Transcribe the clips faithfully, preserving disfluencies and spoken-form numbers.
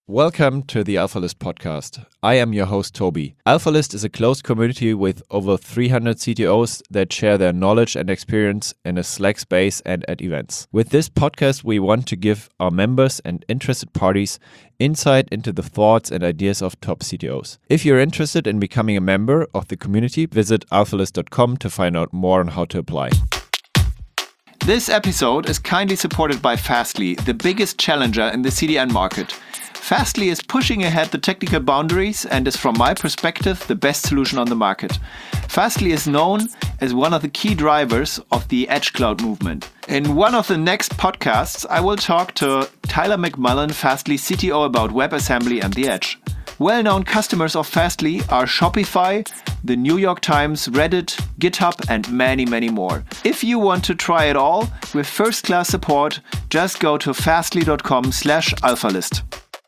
Welcome to the AlphaList podcast. I am your host, Toby. AlphaList is a closed community with over three hundred C T Os that share their knowledge and experience in a Slack space and at events. With this podcast, we want to give our members and interested parties insight into the thoughts and ideas of top C T Os. If you're interested in becoming a member of the community, visit alphalist dot com to find out more on how to apply. This episode is kindly supported by Fastly, the biggest challenger in the C D N market. Fastly is pushing ahead the technical boundaries and is, from my perspective, the best solution on the market. Fastly is known as one of the key drivers of the Edge Cloud movement. In one of the next podcasts, I will talk to Tyler McMullen, Fastly C T O, about WebAssembly and the Edge. Well-known customers of Fastly are Shopify, the New York Times, Reddit, GitHub, and many, many more. If you want to try it all with first-class support, just go to fastly dot com slash alphalist.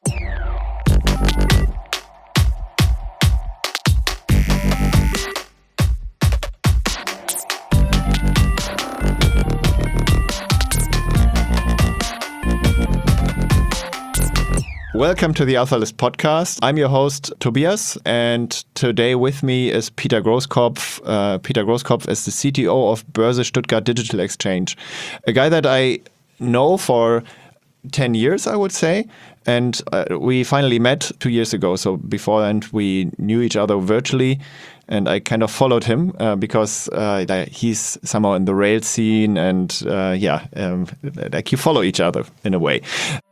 Welcome to the AlphaList podcast. I'm your host, Tobias, and today with me is Peter Groskopf. Uh, Peter Groskopf is the C T O of Börse Stuttgart Digital Exchange, a guy that I know for ten years, I would say. And uh, we finally met two years ago. So beforehand, we knew each other virtually. And I kind of followed him uh, because uh, he's somehow in the Rails scene. And uh, yeah, um, like you follow each other in a way.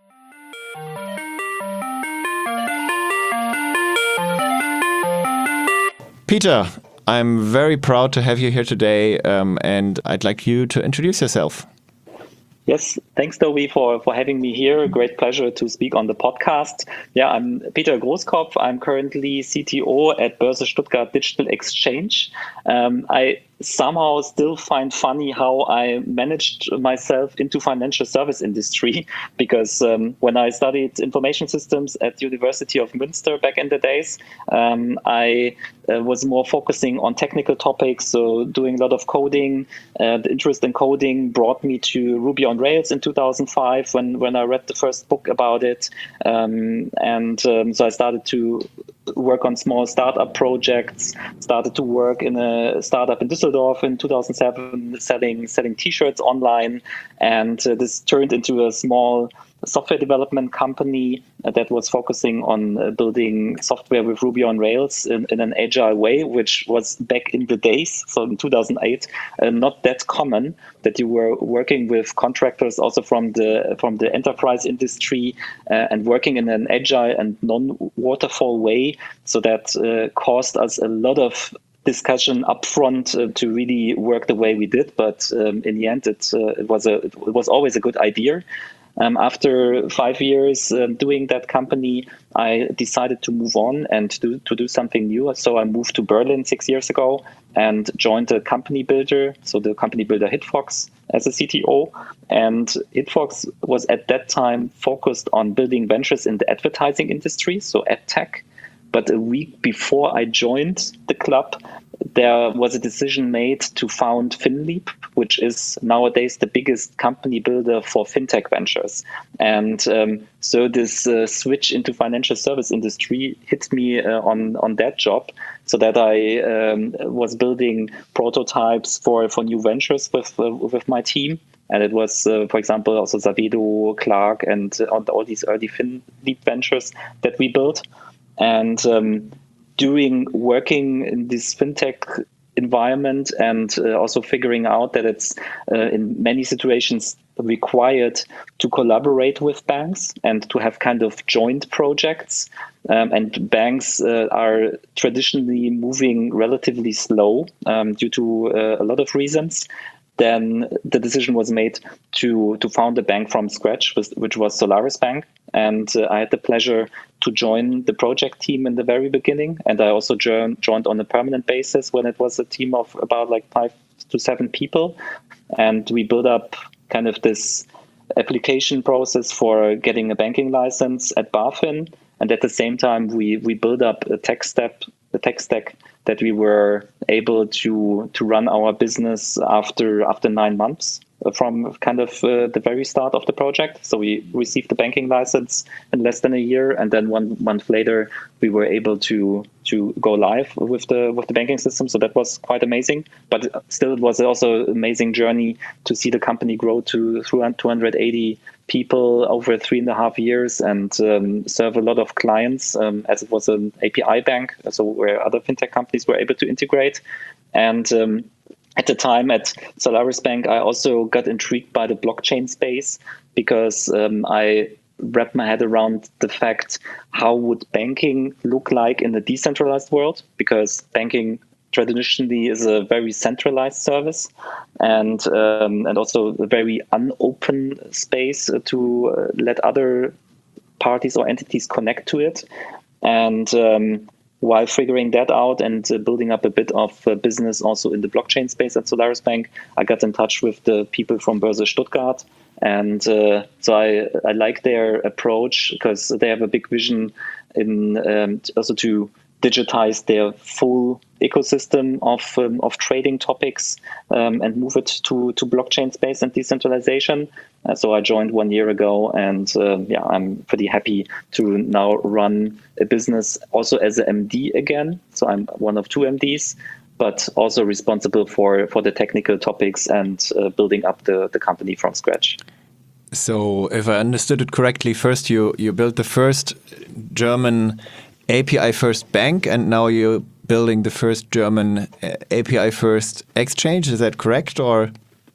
Peter, I'm very proud to have you here today. Um, and I'd like you to introduce yourself. Yes, thanks, Toby, for, for having me here. Great pleasure to speak on the podcast. Yeah, I'm Peter Groskopf. I'm currently C T O at Börse Stuttgart Digital Exchange. Um, I somehow still find funny how I managed myself into financial service industry because um, when I studied information systems at University of Münster back in the days, um, I uh, was more focusing on technical topics, so doing a lot of coding. Uh, the interest in coding brought me to Ruby on Rails in two thousand five when, when I read the first book about it. Um, and um, so I started to work on small startup projects, started to work in a startup in Düsseldorf in two thousand seven, selling selling T-shirts online. And uh, this turned into a small software development company uh, that was focusing on uh, building software with Ruby on Rails in, in an agile way, which was back in the days, so in two thousand eight, uh, not that common that you were working with contractors also from the from the enterprise industry uh, and working in an agile and non-waterfall way. So that uh, caused us a lot of discussion upfront uh, to really work the way we did. But um, in the end, it, uh, it was a it was always a good idea. Um, after five years uh, doing that company, I decided to move on and do, to do something new. So I moved to Berlin six years ago and joined a company builder, so the company builder Hitfox, as a C T O. And Hitfox was at that time focused on building ventures in the advertising industry, so ad tech. But a week before I joined the club, there was a decision made to found FinLeap, which is nowadays the biggest company builder for fintech ventures. And um, so this uh, switch into financial service industry hit me uh, on, on that job, so that I um, was building prototypes for, for new ventures with, uh, with my team. And it was, uh, for example, also Zavedo, Clark, and uh, all these early FinLeap ventures that we built. And um, during working in this fintech environment and uh, also figuring out that it's uh, in many situations required to collaborate with banks and to have kind of joint projects. Um, and banks uh, are traditionally moving relatively slow um, due to uh, a lot of reasons. Then the decision was made to to found a bank from scratch, which was Solaris Bank. And uh, I had the pleasure to join the project team in the very beginning. And I also joined, joined on a permanent basis when it was a team of about like five to seven people. And we built up kind of this application process for getting a banking license at BaFin. And at the same time, we we built up a tech step, a tech stack that we were able to to run our business after after nine months. from kind of uh, the very start of the project. So we received the banking license in less than a year, and then one month later we were able to to go live with the with the banking system. So that was quite amazing. But still, it was also an amazing journey to see the company grow to two hundred eighty people over three and a half years and um, serve a lot of clients, um, as it was an A P I bank, so where other fintech companies were able to integrate. And um, at the time at Solaris Bank, I also got intrigued by the blockchain space because um, I wrapped my head around the fact, how would banking look like in a decentralized world? Because banking traditionally is a very centralized service and um, and also a very unopen space to uh, let other parties or entities connect to it. And um, while figuring that out and uh, building up a bit of uh, business also in the blockchain space at Solaris Bank, I got in touch with the people from Börse Stuttgart. And uh, so I, I like their approach because they have a big vision in um, also to digitize their full ecosystem of um, of trading topics um, and move it to to blockchain space and decentralization. Uh, so I joined one year ago, and uh, yeah, I'm pretty happy to now run a business also as an M D again. So I'm one of two M Ds, but also responsible for for the technical topics and uh, building up the the company from scratch. So if I understood it correctly, first you you built the first German A P I first bank, and now you're building the first German A P I first exchange. Is that correct? Or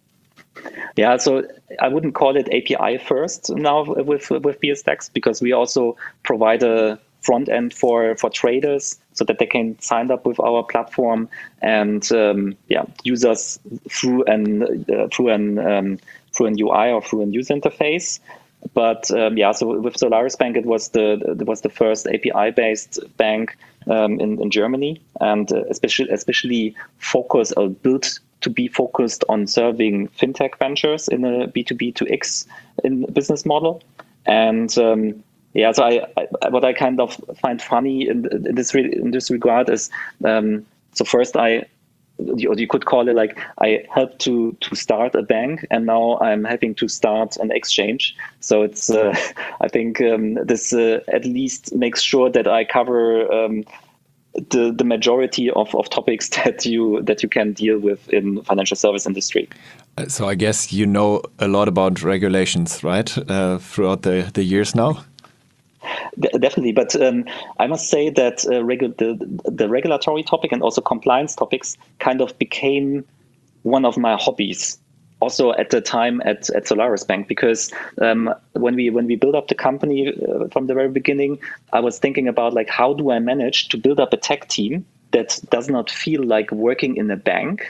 yeah, so I wouldn't call it A P I first now with with BSDEX, because we also provide a front end for for traders so that they can sign up with our platform and um, yeah use us through an uh, through an um, through an U I or through an user interface. But um, yeah, so with Solaris Bank, it was the it was the first A P I-based bank um, in in Germany, and uh, especially especially focus or built to be focused on serving fintech ventures in a B two B to X in business model. And um, yeah, so I, I what I kind of find funny in, in this re- in this regard is um, so first I. You, you could call it like I helped to to start a bank, and now I'm having to start an exchange. So it's uh, I think um, this uh, at least makes sure that I cover um, the the majority of, of topics that you that you can deal with in financial service industry. So I guess you know a lot about regulations, right? Uh, throughout the the years now. Definitely, but um, I must say that uh, regu- the, the regulatory topic and also compliance topics kind of became one of my hobbies. Also at the time at, at Solaris Bank, because um, when we when we built up the company uh, from the very beginning, I was thinking about like how do I manage to build up a tech team that does not feel like working in a bank.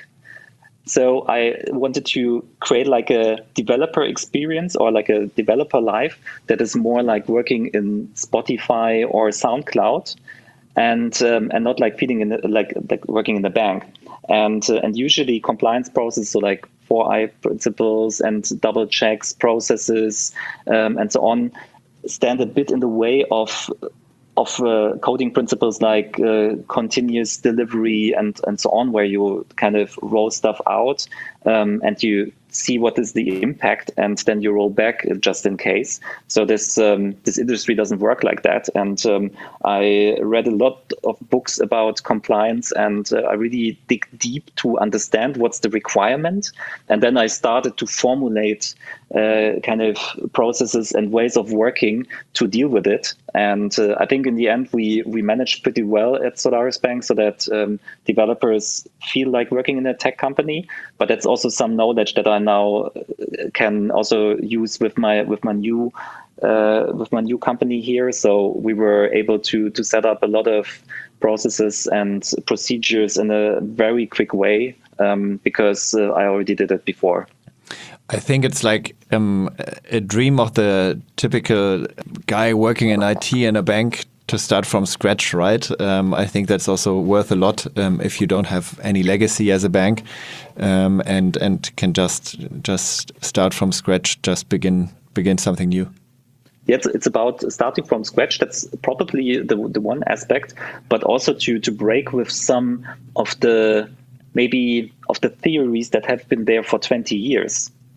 So I wanted to create like a developer experience or like a developer life that is more like working in Spotify or SoundCloud, and um, and not like feeding in the, like like working in the bank. And uh, and usually compliance process, so like four I principles and double checks processes um, and so on, stand a bit in the way of. of uh, coding principles like uh, continuous delivery and, and so on, where you kind of roll stuff out um, and you see what is the impact, and then you roll back just in case. So this um, this industry doesn't work like that. And um, I read a lot of books about compliance, and uh, I really dig deep to understand what's the requirement. And then I started to formulate uh, kind of processes and ways of working to deal with it. And uh, I think in the end, we we managed pretty well at Solaris Bank, so that um, developers feel like working in a tech company. But that's also some knowledge that I now can also use with my with my new uh, with my new company here. So we were able to to set up a lot of processes and procedures in a very quick way um, because uh, I already did it before. I think it's like um, a dream of the typical guy working in I T in a bank to start from scratch, right? Um, I think that's also worth a lot um, if you don't have any legacy as a bank um, and and can just just start from scratch, just begin begin something new. Yeah, it's, it's about starting from scratch. That's probably the the one aspect, but also to to break with some of the maybe of the theories that have been there for twenty years.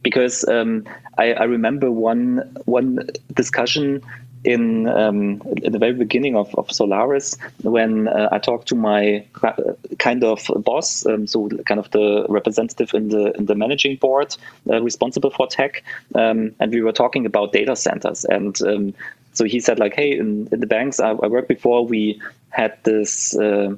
because um, I, I remember one one discussion in um, at the very beginning of, of Solaris, when uh, I talked to my kind of boss, um, so kind of the representative in the in the managing board uh, responsible for tech, um, and we were talking about data centers. And um, so he said, like, hey, in, in the banks I, I worked before, we had this uh,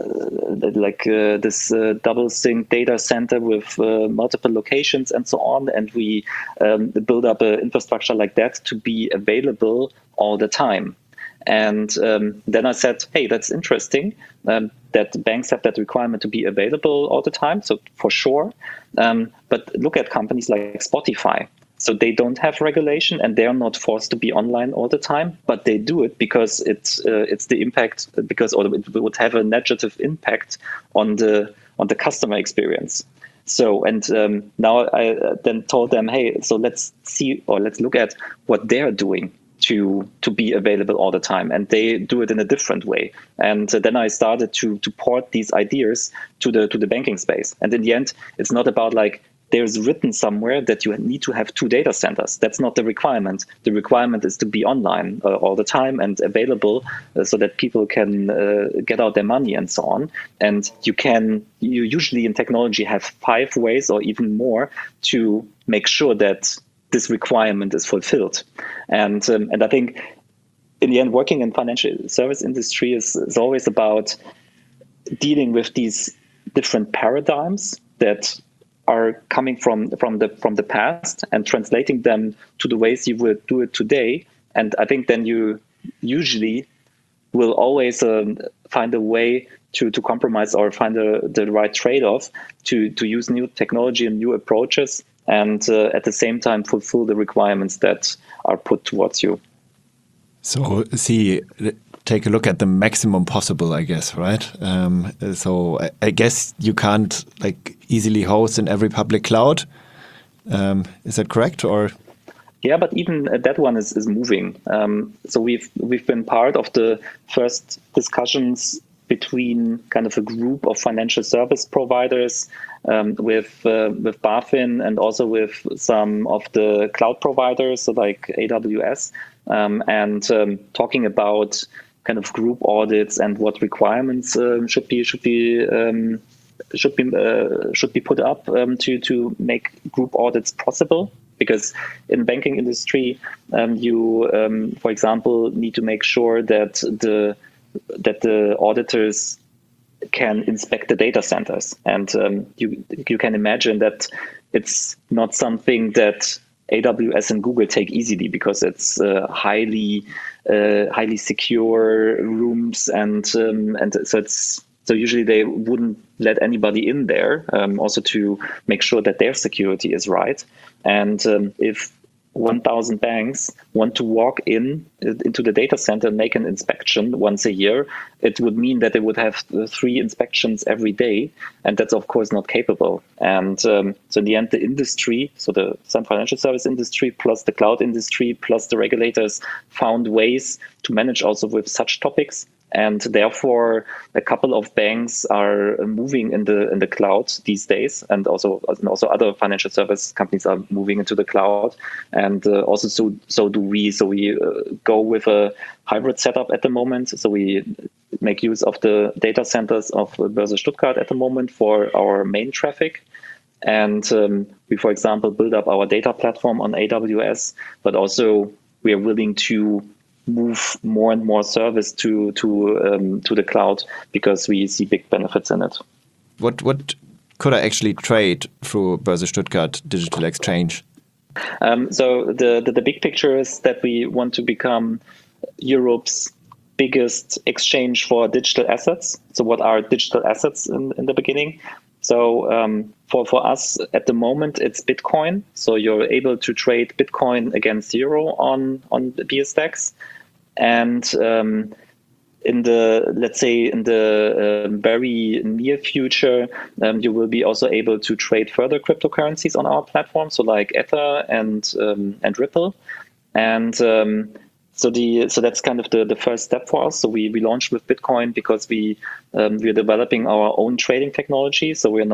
uh, like uh, this uh, double sync data center with uh, multiple locations and so on, and we um, build up an infrastructure like that to be available all the time. And um, then I said, hey, that's interesting um, that banks have that requirement to be available all the time. So for sure. Um, but look at companies like Spotify. So they don't have regulation and they're not forced to be online all the time, but they do it because it's uh, it's the impact, because or it would have a negative impact on the on the customer experience. So, and um, now I then told them, hey, so let's see, or let's look at what they're doing to to be available all the time, and they do it in a different way. And uh, then I started to to port these ideas to the to the banking space. And in the end, it's not about like there's written somewhere that you need to have two data centers. That's not the requirement. The requirement is to be online uh, all the time and available uh, so that people can uh, get out their money and so on. And you can, you usually in technology have five ways or even more to make sure that this requirement is fulfilled. And um, and I think in the end, working in financial service industry is, is always about dealing with these different paradigms that are coming from from the from the past and translating them to the ways you would do it today. And I think then you usually will always um, find a way to to compromise or find a, the right trade-off to to use new technology and new approaches, and uh, at the same time fulfill the requirements that are put towards you. So see, take a look at the maximum possible, I guess, right? Um, so I, I guess you can't like easily host in every public cloud. Um, is that correct, or? Yeah, but even that one is is moving. Um, so we've we've been part of the first discussions between kind of a group of financial service providers um, with uh, with BaFin and also with some of the cloud providers, so like A W S, um, and um, talking about kind of group audits and what requirements uh, should be should be um, should be uh, should be put up um, to to make group audits possible. Because in banking industry, um, you, um, for example, need to make sure that the that the auditors can inspect the data centers, and um, you you can imagine that it's not something that A W S and Google take easily, because it's uh, highly uh, highly secure rooms, and um, and so it's so usually they wouldn't let anybody in there, um, also to make sure that their security is right. And um, if one thousand banks want to walk in into the data center and make an inspection once a year, it would mean that they would have three inspections every day, and that's of course not capable. And um, so in the end, the industry, so the some financial service industry plus the cloud industry plus the regulators found ways to manage also with such topics. And therefore, a couple of banks are moving in the in the cloud these days, and also and also other financial service companies are moving into the cloud. And uh, also, so so do we. So we uh, go with a hybrid setup at the moment. So we make use of the data centers of Börse Stuttgart at the moment for our main traffic. And um, we, for example, build up our data platform on A W S, but also we are willing to move more and more service to to um, to the cloud, because we see big benefits in it. What what could I actually trade through Börse Stuttgart Digital Exchange? Um, so the, the the big picture is that we want to become Europe's biggest exchange for digital assets. So what are digital assets in, in the beginning? So um, for, for us at the moment, it's Bitcoin. So you're able to trade Bitcoin against euro on, on the B S D A X. And um, in the, let's say, in the uh, very near future, um, you will be also able to trade further cryptocurrencies on our platform. So like Ether and um, and Ripple. And um, So the so that's kind of the, the first step for us. So we, we launched with Bitcoin because we um, we're developing our own trading technology. So we're not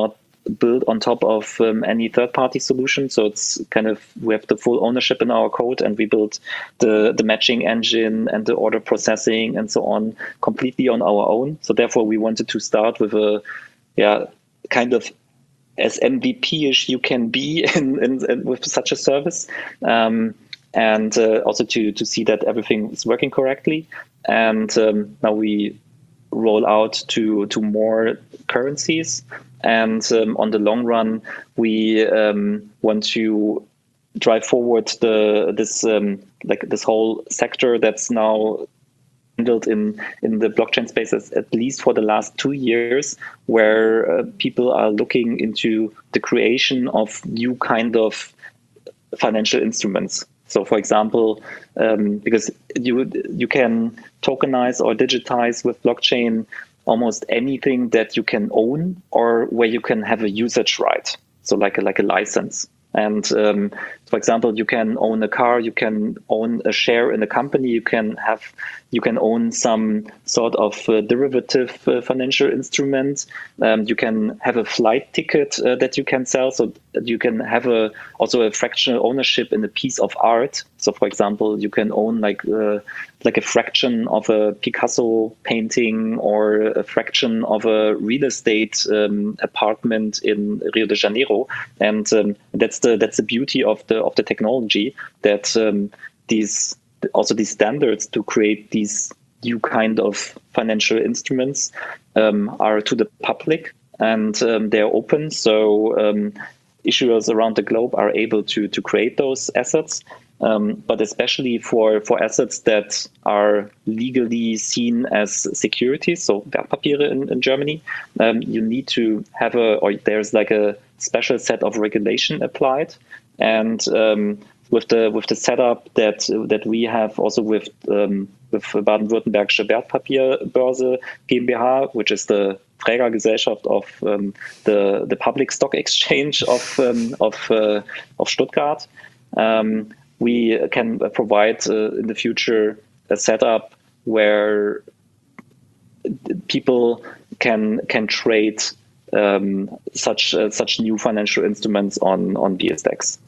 built on top of um, any third-party solution. So it's kind of, we have the full ownership in our code, and we built the, the matching engine and the order processing and so on completely on our own. So therefore, we wanted to start with a, yeah, kind of as M V P-ish you can be in, in, in with such a service. Um, and uh, also to, to see that everything is working correctly. And um, now we roll out to, to more currencies. And um, on the long run, we um, want to drive forward the this um, like this whole sector that's now handled in in the blockchain space, at least for the last two years, where uh, people are looking into the creation of new kind of financial instruments. So, for example, um, because you you can tokenize or digitize with blockchain almost anything that you can own or where you can have a usage right. So, like a, like a license. And um, for example, you can own a car, you can own a share in a company, you can have, you can own some sort of uh, derivative uh, financial instrument. Um, you can have a flight ticket uh, that you can sell, so you can have a also a fractional ownership in a piece of art. So, for example, you can own like uh, like a fraction of a Picasso painting or a fraction of a real estate um, apartment in Rio de Janeiro, and um, that's the that's the beauty of the of the technology, that um, these also these standards to create these new kind of financial instruments um, are to the public, and um, they're open. So um, issuers around the globe are able to to create those assets. Um, but especially for, for assets that are legally seen as securities, so Wertpapiere in, in Germany, um, you need to have a, or there's like a special set of regulation applied. And um, with the with the setup that that we have also with um, with Baden-Württembergische Wertpapierbörse GmbH, which is the Trägergesellschaft of um, the the public stock exchange of um, of uh, of Stuttgart. Um, we can provide uh, in the future a setup where people can can trade um, such uh, such new financial instruments on on B S D E X.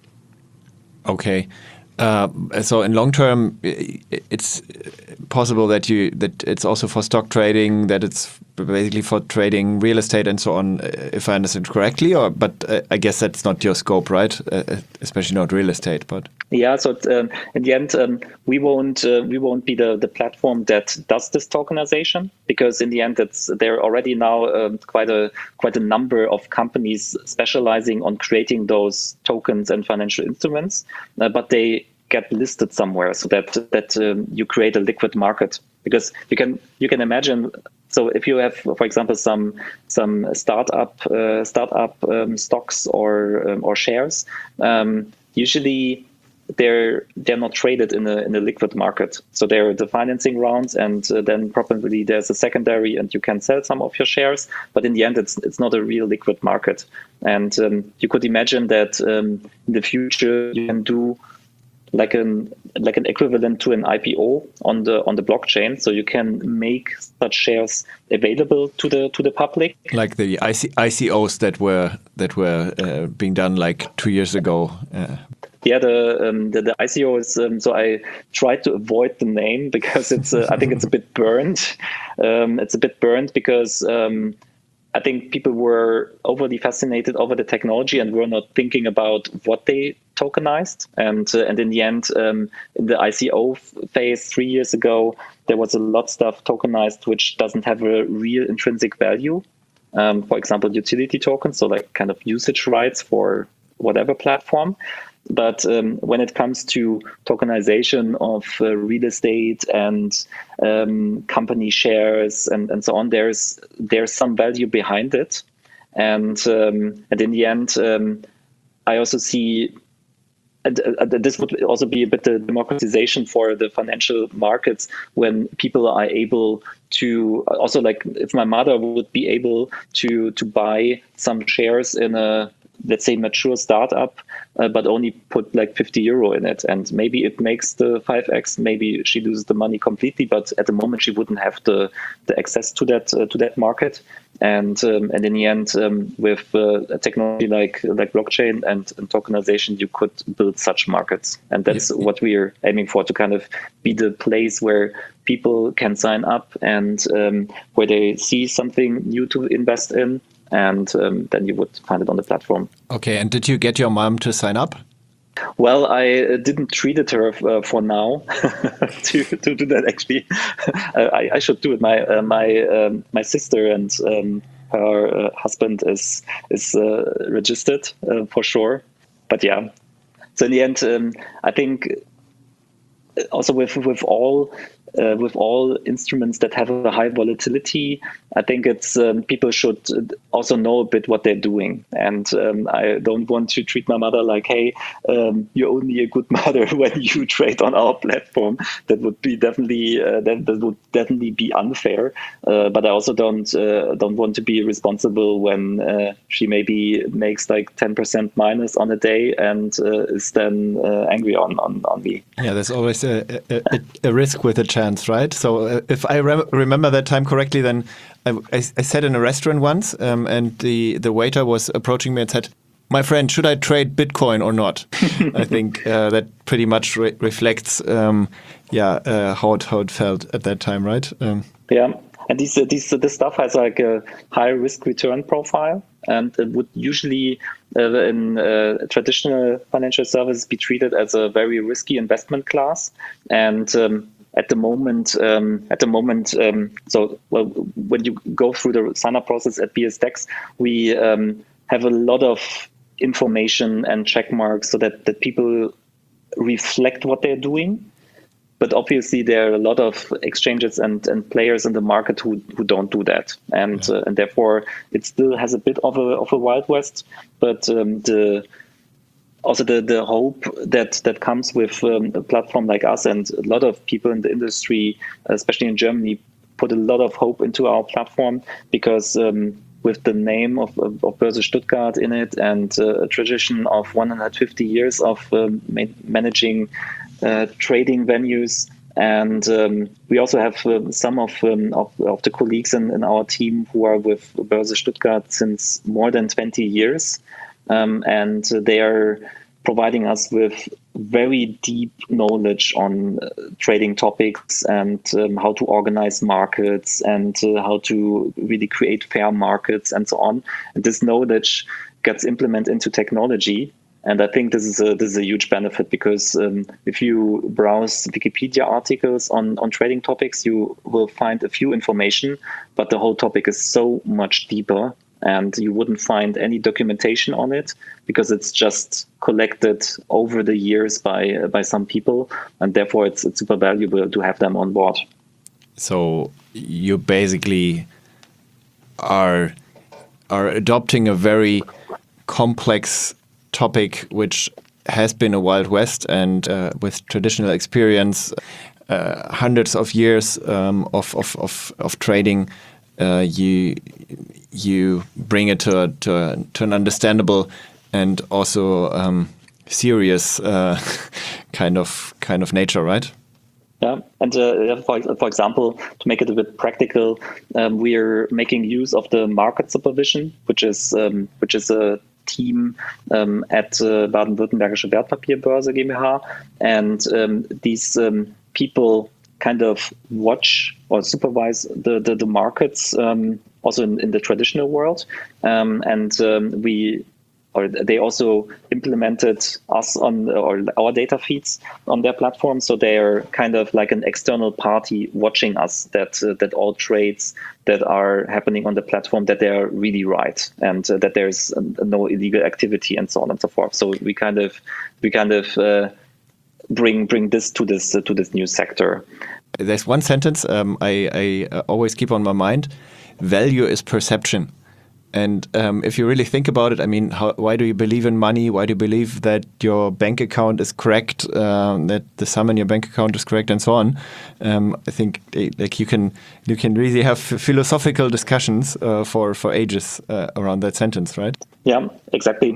Okay. Uh, so in long term, it's possible that you that it's also for stock trading, that it's basically for trading real estate and so on, if I understand correctly. Or but uh, I guess that's not your scope, right? Uh, especially not real estate. But yeah, so um, in the end, um, we won't uh, we won't be the, the platform that does this tokenization, because in the end, it's there are already now um, quite a quite a number of companies specializing on creating those tokens and financial instruments, uh, but they get listed somewhere so that that um, you create a liquid market. Because you can you can imagine, so if you have, for example, some some startup uh, startup um, stocks or um, or shares, um, usually they're they're not traded in a in a liquid market. So they're the financing rounds, and uh, then probably there's a secondary, and you can sell some of your shares. But in the end, it's it's not a real liquid market. And um, you could imagine that um, in the future you can do like an like an equivalent to an I P O on the on the blockchain, so you can make such shares available to the to the public, like the I C Os that were that were uh, being done like two years ago. Uh. Yeah, the, um, the the I C O is um, so I tried to avoid the name because it's uh, I think it's a bit burned. Um, it's a bit burned because um, I think people were overly fascinated over the technology and were not thinking about what they tokenized. And uh, and in the end, um, in the I C O phase three years ago, there was a lot of stuff tokenized which doesn't have a real intrinsic value. Um, for example, utility tokens, so like kind of usage rights for whatever platform. But um, when it comes to tokenization of uh, real estate and um, company shares and, and so on, there's there's some value behind it. And um, and in the end, um, I also see and, uh, this would also be a bit the democratization for the financial markets, when people are able to also, like if my mother would be able to to buy some shares in a let's say, mature startup, uh, but only put like fifty euro in it. And maybe it makes the five X, maybe she loses the money completely, but at the moment she wouldn't have the, the access to that uh, to that market. And um, and in the end, um, with uh, a technology like like blockchain and, and tokenization, you could build such markets. And that's yeah. what we're aiming for, to kind of be the place where people can sign up and um, where they see something new to invest in. And um, then you would find it on the platform. Okay, and did you get your mom to sign up? Well, I uh, didn't treat her uh, for now to, to do that, actually. uh, I, I should do it. My uh, my um, my sister and um, her uh, husband is is uh, registered uh, for sure. But yeah, so in the end, um, I think also with with all uh, with all instruments that have a high volatility, I think it's um, people should also know a bit what they're doing. And um, I don't want to treat my mother like, hey, um, you're only a good mother when you trade on our platform. That would be definitely uh, that, that would definitely be unfair. Uh, but I also don't uh, don't want to be responsible when uh, she maybe makes like ten percent minus on a day and uh, is then uh, angry on, on on me. Yeah, there's always a, a, a risk with a chance, right? So uh, if I re remember that time correctly, then I, I, I sat in a restaurant once um, and the, the waiter was approaching me and said, "My friend, should I trade Bitcoin or not?" I think uh, that pretty much re reflects um, yeah, uh, how, it, how it felt at that time, right? Um, yeah. And these, uh, these, uh, this stuff has like a high risk return profile, and it would usually uh, in uh, traditional financial services be treated as a very risky investment class. And um, at the moment, um, at the moment, um, so well, when you go through the sign-up process at B S DEX, we um, have a lot of information and check marks so that that people reflect what they're doing. But obviously, there are a lot of exchanges and, and players in the market who, who don't do that, and yeah. uh, and therefore it still has a bit of a of a Wild West. But um, the also the the hope that that comes with um, a platform like us, and a lot of people in the industry, especially in Germany, put a lot of hope into our platform because um, with the name of, of, of Börse Stuttgart in it and uh, a tradition of one hundred fifty years of um, ma managing Uh, trading venues, and um, we also have uh, some of, um, of of the colleagues in, in our team who are with Börse Stuttgart since more than twenty years, um, and they are providing us with very deep knowledge on uh, trading topics and um, how to organize markets and uh, how to really create fair markets and so on. And this knowledge gets implemented into technology. And I think this is a this is a huge benefit because um, if you browse Wikipedia articles on, on trading topics, you will find a few information, but the whole topic is so much deeper, and you wouldn't find any documentation on it because it's just collected over the years by uh, by some people, and therefore it's it's super valuable to have them on board. So you basically are are adopting a very complex topic which has been a Wild West, and uh, with traditional experience, uh, hundreds of years um, of, of, of, of trading, uh, you you bring it to, a, to, a, to an understandable and also um, serious uh, kind of kind of nature, right? Yeah, and uh, for, for example, to make it a bit practical, um, we are making use of the market supervision, which is um, which is a team um, at uh, Baden-Württembergische Wertpapierbörse GmbH, and um, these um, people kind of watch or supervise the the, the markets um, also in, in the traditional world, um, and um, we or they also implemented us on or our data feeds on their platform, so they are kind of like an external party watching us that uh, that all trades that are happening on the platform, that they are really right, and uh, that there's uh, no illegal activity and so on and so forth. So we kind of we kind of uh, bring bring this to this uh, to this new sector. There's one sentence um, I, I always keep on my mind: value is perception. And um, if you really think about it, I mean, how, why do you believe in money? Why do you believe that your bank account is correct, um, that the sum in your bank account is correct, and so on? Um, I think they, like you can you can really have philosophical discussions uh, for for ages uh, around that sentence, right? Yeah, exactly.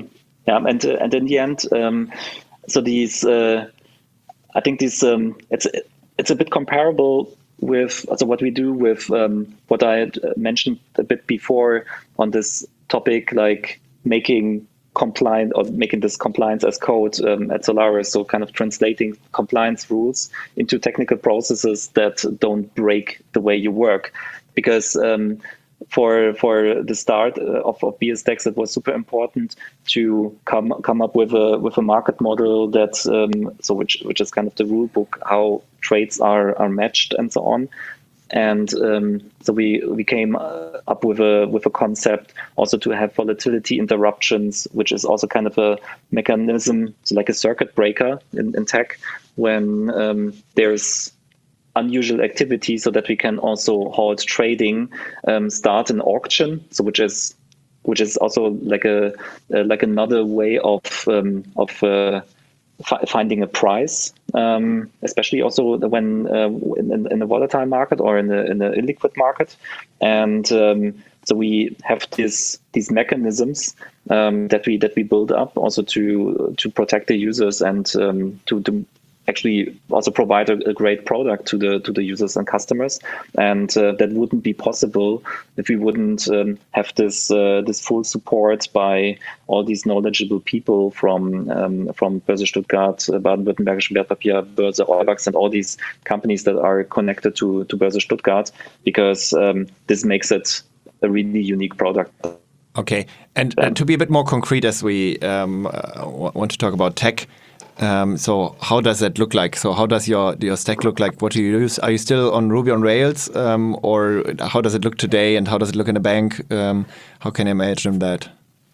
Yeah, and uh, and in the end, um, so these, uh, I think these, um, it's it's a bit comparable with also what we do with um, what I had mentioned a bit before on this topic, like making compliant or making this compliance as code um, at Solaris. So kind of translating compliance rules into technical processes that don't break the way you work, because. Um, For for the start of, of BSDEX, it was super important to come come up with a with a market model that um, so which which is kind of the rule book, how trades are are matched and so on. And um, so we we came up with a with a concept also to have volatility interruptions, which is also kind of a mechanism, so like a circuit breaker in, in tech, when um, there's unusual activity, so that we can also halt trading, um, start an auction, so which is which is also like a uh, like another way of um, of uh, fi- finding a price, um, especially also when uh, in, in a volatile market or in a in a illiquid market, and um, so we have this these mechanisms um, that we that we build up also to to protect the users and um, to to actually also provide a, a great product to the to the users and customers, and uh, that wouldn't be possible if we wouldn't um, have this uh, this full support by all these knowledgeable people from um, from Börse Stuttgart, Baden-Württembergische Wertpapier, Börse Eurex, and all these companies that are connected to to Börse Stuttgart, because um, this makes it a really unique product. Okay, and uh, to be a bit more concrete, as we um, uh, want to talk about tech. Um, so how does that look like? So how does your your stack look like? What do you use? Are you still on Ruby on Rails, um, or how does it look today? And how does it look in a bank? Um, how can you imagine that?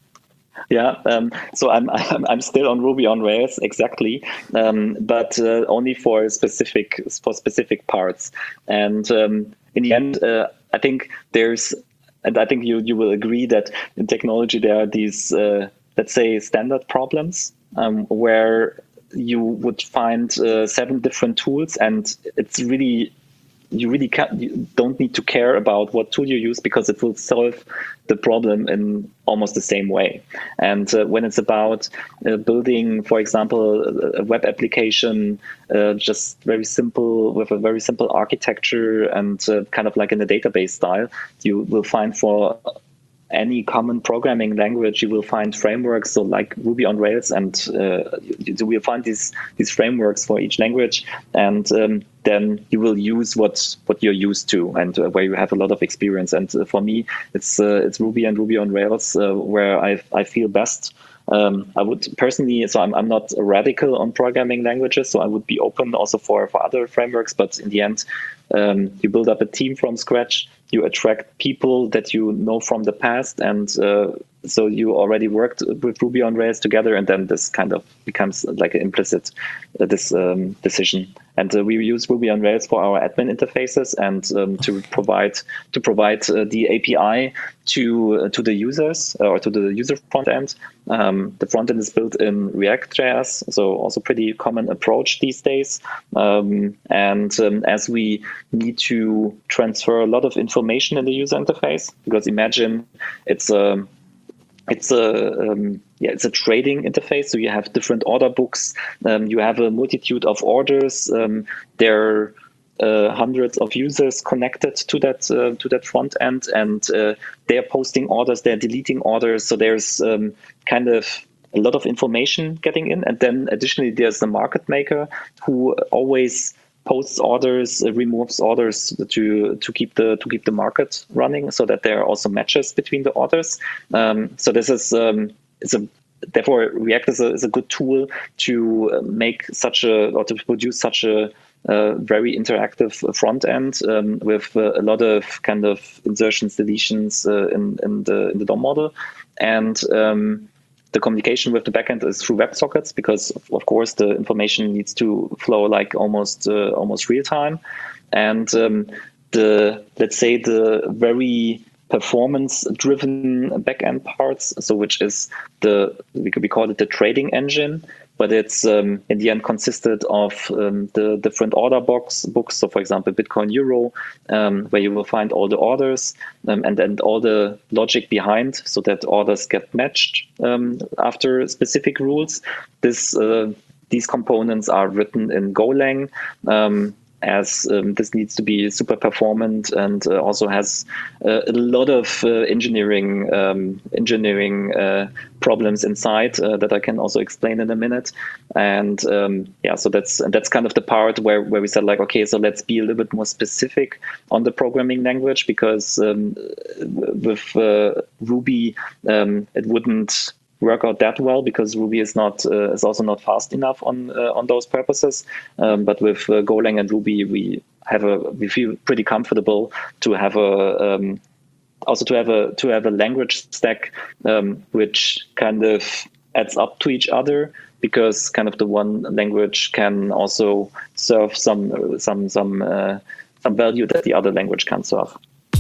Yeah, um, so I'm, I'm I'm still on Ruby on Rails, exactly, um, but uh, only for specific for specific parts. And um, in the end, uh, I think there's, and I think you you will agree that in technology there are these uh, let's say standard problems um, where you would find uh, seven different tools, and it's really you really can't, you don't need to care about what tool you use, because it will solve the problem in almost the same way. And uh, when it's about uh, building, for example, a web application, uh, just very simple with a very simple architecture and uh, kind of like in a database style, you will find for any common programming language, you will find frameworks, so like Ruby on Rails, and uh, you, you will find these these frameworks for each language, and um, then you will use what what you're used to and uh, where you have a lot of experience. And uh, for me, it's uh, it's Ruby and Ruby on Rails uh, where I I feel best. Um, I would personally, so I'm I'm not a radical on programming languages, so I would be open also for for other frameworks. But in the end, um, you build up a team from scratch. You attract people that you know from the past, and uh, so you already worked with Ruby on Rails together, and then this kind of becomes like an implicit uh, this um, decision. And uh, we use Ruby on Rails for our admin interfaces and um, to provide to provide uh, the A P I to uh, to the users uh, or to the user front end. Um, the front end is built in React.js, so also pretty common approach these days. Um, and um, as we need to transfer a lot of information in the user interface, because imagine it's a It's a um, yeah, it's a trading interface. So you have different order books. Um, you have a multitude of orders. Um, there are uh, hundreds of users connected to that uh, to that front end, and uh, they are posting orders. They're deleting orders. So there's um, kind of a lot of information getting in, and then additionally there's the market maker who always posts orders, uh, removes orders to to keep the to keep the market running, so that there are also matches between the orders. Um, so this is um, is a therefore React is a is a good tool to make such a or to produce such a uh, very interactive front end um, with uh, a lot of kind of insertions, deletions uh, in in the in the D O M model, and um, the communication with the backend is through WebSockets, because of course the information needs to flow like almost uh, almost real time. And um, the let's say the very performance driven backend parts, so which is the we could we call it the trading engine. but it's um, in the end consisted of um, the different order box books. So, for example, Bitcoin Euro, um, where you will find all the orders um, and then all the logic behind, so that orders get matched um, after specific rules. This uh, these components are written in Golang. Um, as um, this needs to be super performant and uh, also has uh, a lot of uh, engineering um, engineering uh, problems inside uh, that I can also explain in a minute. And um, yeah, so that's that's kind of the part where, where we said like, okay, so let's be a little bit more specific on the programming language, because um, with uh, Ruby, um, it wouldn't work out that well, because Ruby is not uh, is also not fast enough on uh, on those purposes. Um, but with uh, Golang and Ruby, we have a we feel pretty comfortable to have a um, also to have a to have a language stack um, which kind of adds up to each other, because kind of the one language can also serve some some some uh, some value that the other language can serve.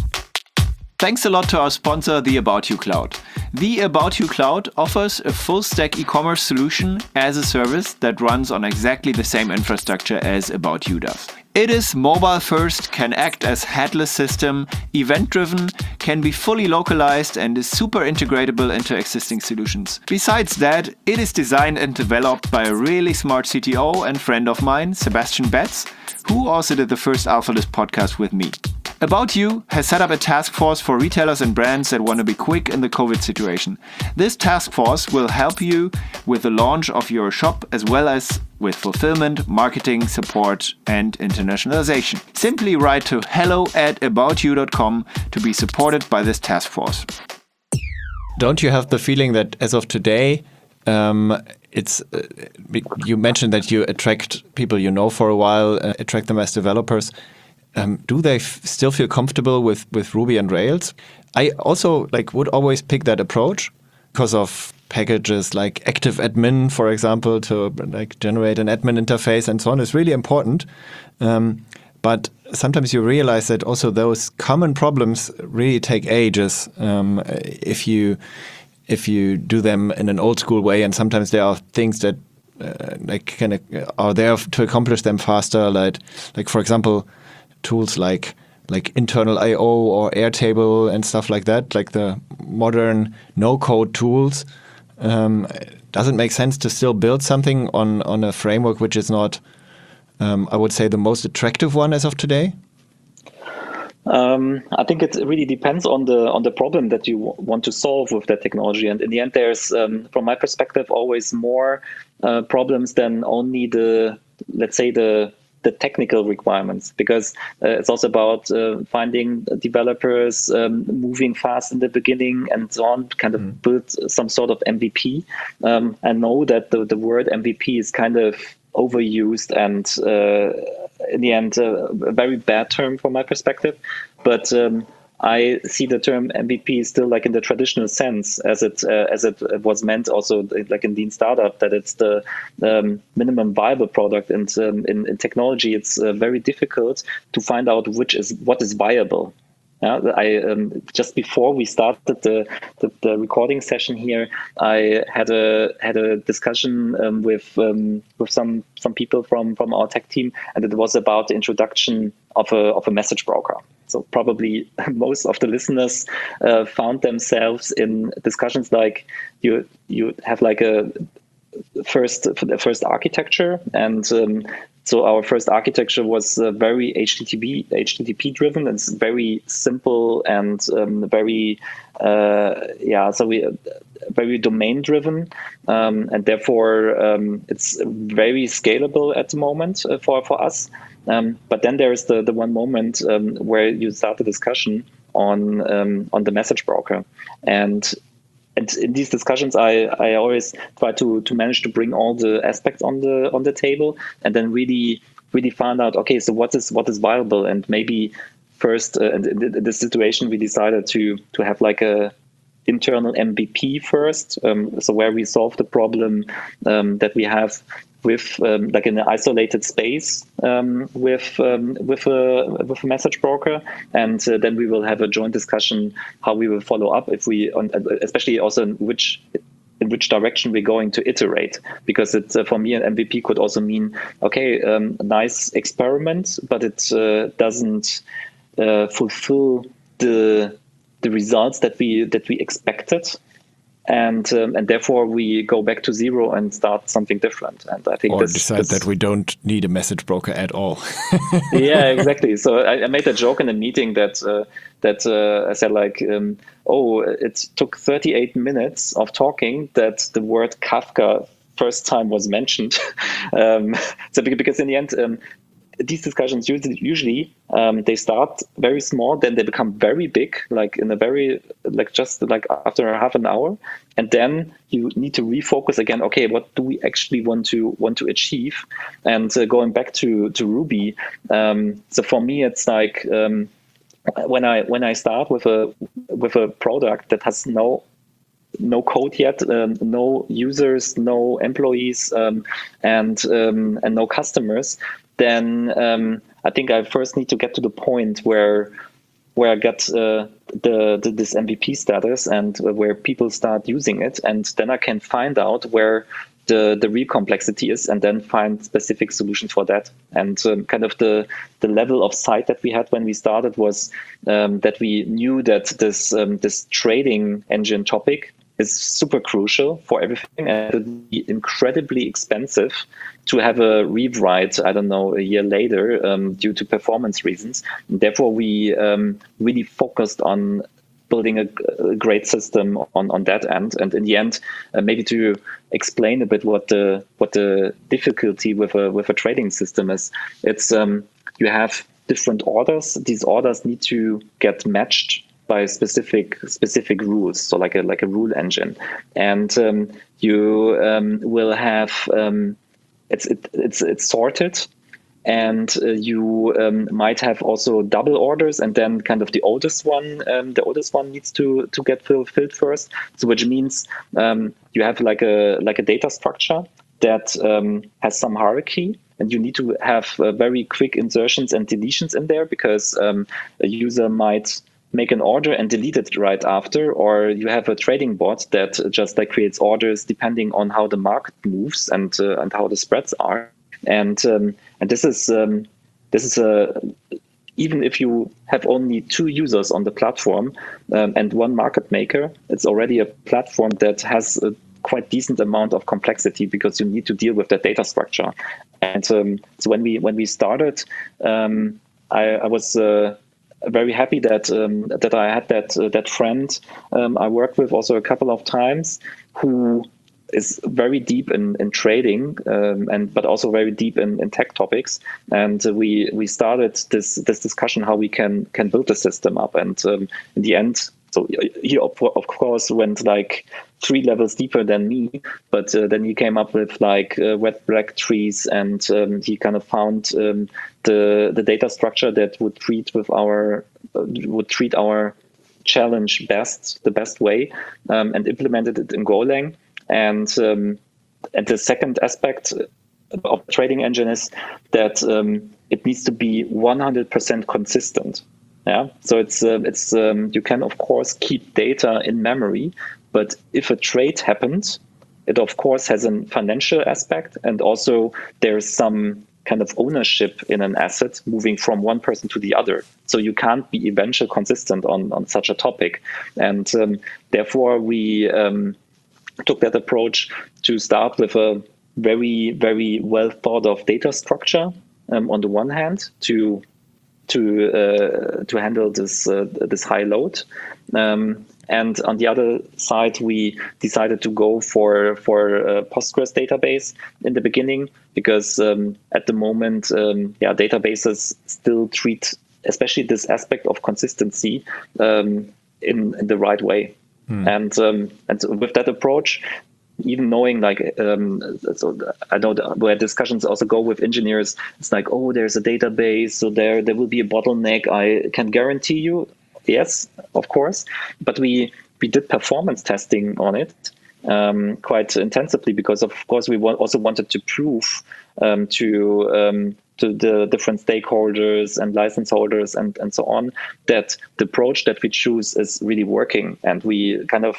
Thanks a lot to our sponsor, the About You Cloud. The About You Cloud offers a full-stack e-commerce solution as a service that runs on exactly the same infrastructure as About You does. It is mobile-first, can act as headless system, event-driven, can be fully localized, and is super integratable into existing solutions. Besides that, it is designed and developed by a really smart C T O and friend of mine, Sebastian Betz, who also did the first AlphaList podcast with me. About You has set up a task force for retailers and brands that want to be quick in the COVID situation. This task force will help you with the launch of your shop, as well as with fulfillment, marketing, support, and internationalization. Simply write to hello at about you dot com to be supported by this task force. Don't you have the feeling that as of today, um, it's uh, you mentioned that you attract people you know for a while, uh, attract them as developers. Um, do they f- still feel comfortable with, with Ruby and Rails? I also like would always pick that approach because of packages like Active Admin, for example, to like generate an admin interface and so on is really important. Um, but sometimes you realize that also those common problems really take ages um, if you if you do them in an old school way. And sometimes there are things that uh, like kind of are there to accomplish them faster. Like like for example, tools like like internal I O or Airtable and stuff like that, like the modern no-code tools. Um, does it make sense to still build something on, on a framework which is not, um, I would say, the most attractive one as of today? Um, I think it really depends on the on the problem that you w- want to solve with that technology. And in the end, there's, um, from my perspective, always more uh, problems than only the, let's say, the the technical requirements, because uh, it's also about uh, finding developers, um, moving fast in the beginning and so on, kind of mm. build some sort of M V P. Um, I know that the, the word M V P is kind of overused and uh, in the end, uh, a very bad term from my perspective. But um, I see the term M V P still like in the traditional sense, as it uh, as it was meant also like in Lean Startup, that it's the um, minimum viable product. And um, in, in technology, it's uh, very difficult to find out which is what is viable. Yeah, I um, just before we started the, the, the recording session here, I had a had a discussion um, with um, with some some people from, from our tech team, and it was about the introduction of a of a message broker. So probably most of the listeners uh, found themselves in discussions like you you have like a first first architecture, and um, so our first architecture was uh, very H T T P H T T P driven. It's very simple and um, very uh, yeah. So we uh, very domain driven, um, and therefore um, it's very scalable at the moment uh, for for us. Um, but then there is the the one moment um, where you start the discussion on um, on the message broker, and. And in these discussions, I, I always try to to manage to bring all the aspects on the on the table, and then really really find out, okay, so what is what is viable, and maybe first uh, in this situation we decided to to have like a internal M V P first, um, so where we solve the problem um, that we have with um, like in an isolated space um, with um, with a with a message broker, and uh, then we will have a joint discussion how we will follow up if we, on, especially also in which in which direction we're going to iterate, because it uh, for me an M V P could also mean, okay, um, nice experiment, but it uh, doesn't uh, fulfill the the results that we that we expected, and um, and therefore we go back to zero and start something different. And I think or this, decide this, that we don't need a message broker at all. yeah, exactly. So I, I made a joke in a meeting that uh, that uh, I said like, um, oh, it took thirty-eight minutes of talking that the word Kafka first time was mentioned. um, so because in the end, um, these discussions usually, usually um, they start very small, then they become very big, like in a very like just like after half an hour, and then you need to refocus again. Okay, what do we actually want to want to achieve? And uh, going back to to Ruby, um, so for me, it's like um, when I when I start with a with a product that has no no code yet, um, no users, no employees, um, and um, and no customers, then um, I think I first need to get to the point where where I get uh, the, the this M V P status and where people start using it, and then I can find out where the the real complexity is, and then find specific solutions for that. And um, kind of the the level of sight that we had when we started was um, that we knew that this um, this trading engine topic is super crucial for everything, and it would be incredibly expensive to have a rewrite, I don't know, a year later um, due to performance reasons. And therefore, we um, really focused on building a, a great system on, on that end. And in the end, uh, maybe to explain a bit what the what the difficulty with a with a trading system is, it's um, you have different orders. These orders need to get matched by specific specific rules, so like a like a rule engine, and um, you um, will have um, it's it, it's it's sorted, and uh, you um, might have also double orders, and then kind of the oldest one um, the oldest one needs to to get filled first. So which means um, you have like a like a data structure that um, has some hierarchy. And you need to have uh, very quick insertions and deletions in there, because um, a user might make an order and delete it right after, or you have a trading bot that just like creates orders depending on how the market moves and uh, and how the spreads are. And um, and this is um, this is a even if you have only two users on the platform um, and one market maker, it's already a platform that has a quite decent amount of complexity, because you need to deal with that data structure. And um, so when we when we started, um, I, I was uh, very happy that um, that I had that uh, that friend um, I worked with also a couple of times, who is very deep in, in trading um, and but also very deep in, in tech topics. And uh, we we started this this discussion how we can can build the system up. And um, in the end, so he of, of course went like three levels deeper than me, but uh, then he came up with like uh, red black trees, and um, he kind of found um, the the data structure that would treat with our uh, would treat our challenge best the best way, um, and implemented it in Golang. And um, and the second aspect of the trading engine is that um, it needs to be one hundred percent consistent. Yeah, so it's uh, it's um, you can of course keep data in memory, but if a trade happens, it of course has a financial aspect, and also there's some kind of ownership in an asset moving from one person to the other. So you can't be eventually consistent on on such a topic, and um, therefore we um, took that approach to start with a very very well thought of data structure um, on the one hand to to uh, to handle this uh, this high load, um, and on the other side we decided to go for for a Postgres database in the beginning, because um, at the moment um, yeah databases still treat especially this aspect of consistency um, in, in the right way. Hmm. And um, and with that approach, even knowing like um, so I know where discussions also go with engineers, it's like, oh, there's a database, so there there will be a bottleneck. I can guarantee you, yes, of course, but we we did performance testing on it um, quite intensively, because of course we also wanted to prove um, to um, to the different stakeholders and license holders and and so on that the approach that we choose is really working. And we kind of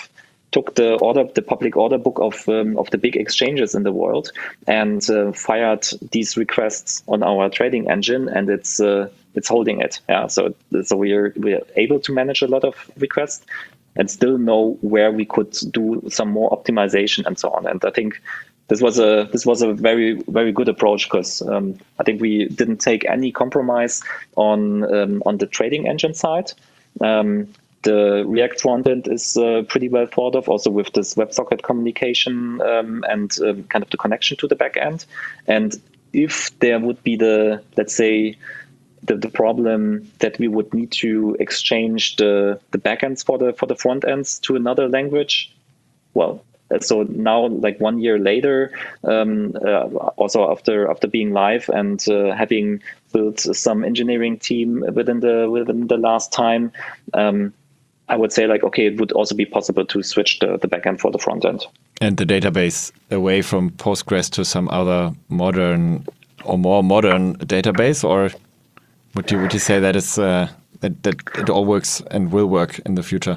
took the order, the public order book of um, of the big exchanges in the world, and uh, fired these requests on our trading engine, and it's uh, it's holding it. Yeah, so so we're we're able to manage a lot of requests, and still know where we could do some more optimization and so on. And I think this was a this was a very very good approach, because um, I think we didn't take any compromise on um, on the trading engine side. Um, the React frontend is uh, pretty well thought of, also with this WebSocket communication um, and um, kind of the connection to the backend. And if there would be the, let's say, the, the problem that we would need to exchange the, the backends for the for the front ends to another language, well, so now, like one year later, um, uh, also after after being live and uh, having built some engineering team within the within the last time, um, I would say like, okay, it would also be possible to switch the, the backend for the front end. And the database away from Postgres to some other modern or more modern database, or would you would you say that is uh, that that it all works and will work in the future?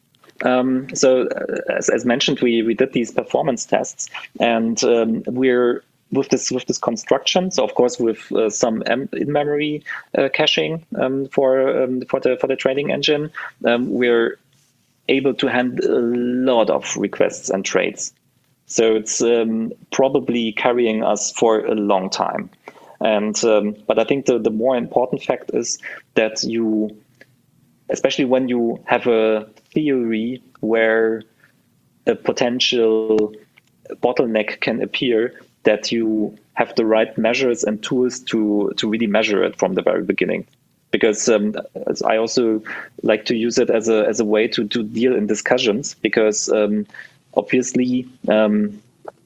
Um, so uh, as, as mentioned, we, we did these performance tests, and um, we're with this with this construction. So of course, with uh, some in-memory uh, caching um, for um, for the for the trading engine, um, we're able to handle a lot of requests and trades. So it's um, probably carrying us for a long time. And um, but I think the the more important fact is that you, especially when you have a theory where a potential bottleneck can appear, that you have the right measures and tools to to really measure it from the very beginning. Because um, I also like to use it as a as a way to to deal in discussions, because um, obviously um,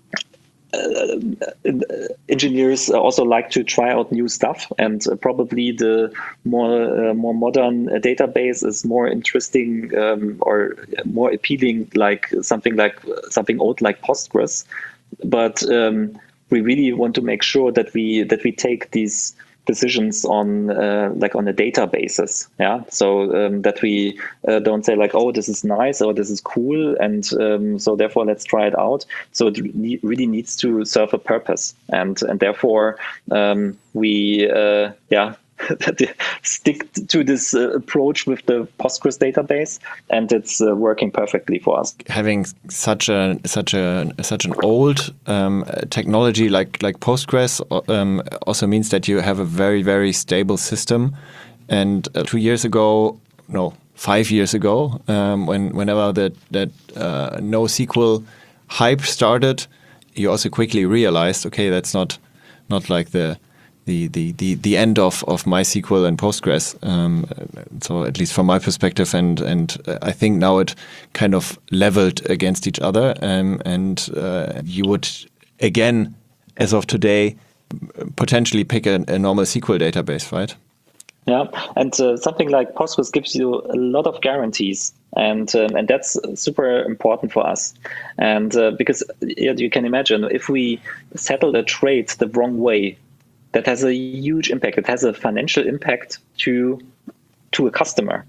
Uh, engineers also like to try out new stuff, and uh, probably the more uh, more modern uh, database is more interesting um, or more appealing, like something like something old like Postgres. But um, we really want to make sure that we that we take these decisions on uh, like on a data basis, yeah. So um, that we uh, don't say like, oh, this is nice or this is cool, and um, so therefore let's try it out. So it re- really needs to serve a purpose, and and therefore um, we uh, yeah. stick to this uh, approach with the Postgres database, and it's uh, working perfectly for us. Having such a such a such an old um, technology like like Postgres um, also means that you have a very very stable system. And uh, two years ago, no, five years ago, um, when whenever that that uh, NoSQL hype started, you also quickly realized, okay, that's not not like the The, the, the, the end of, of MySQL and Postgres. Um, so at least from my perspective, and, and I think now it kind of leveled against each other. Um, and uh, you would, again, as of today, potentially pick a, a normal S Q L database, right? Yeah, and uh, something like Postgres gives you a lot of guarantees, and um, and that's super important for us. And uh, because yeah, you can imagine, if we settle a trade the wrong way, that has a huge impact. It has a financial impact to to a customer,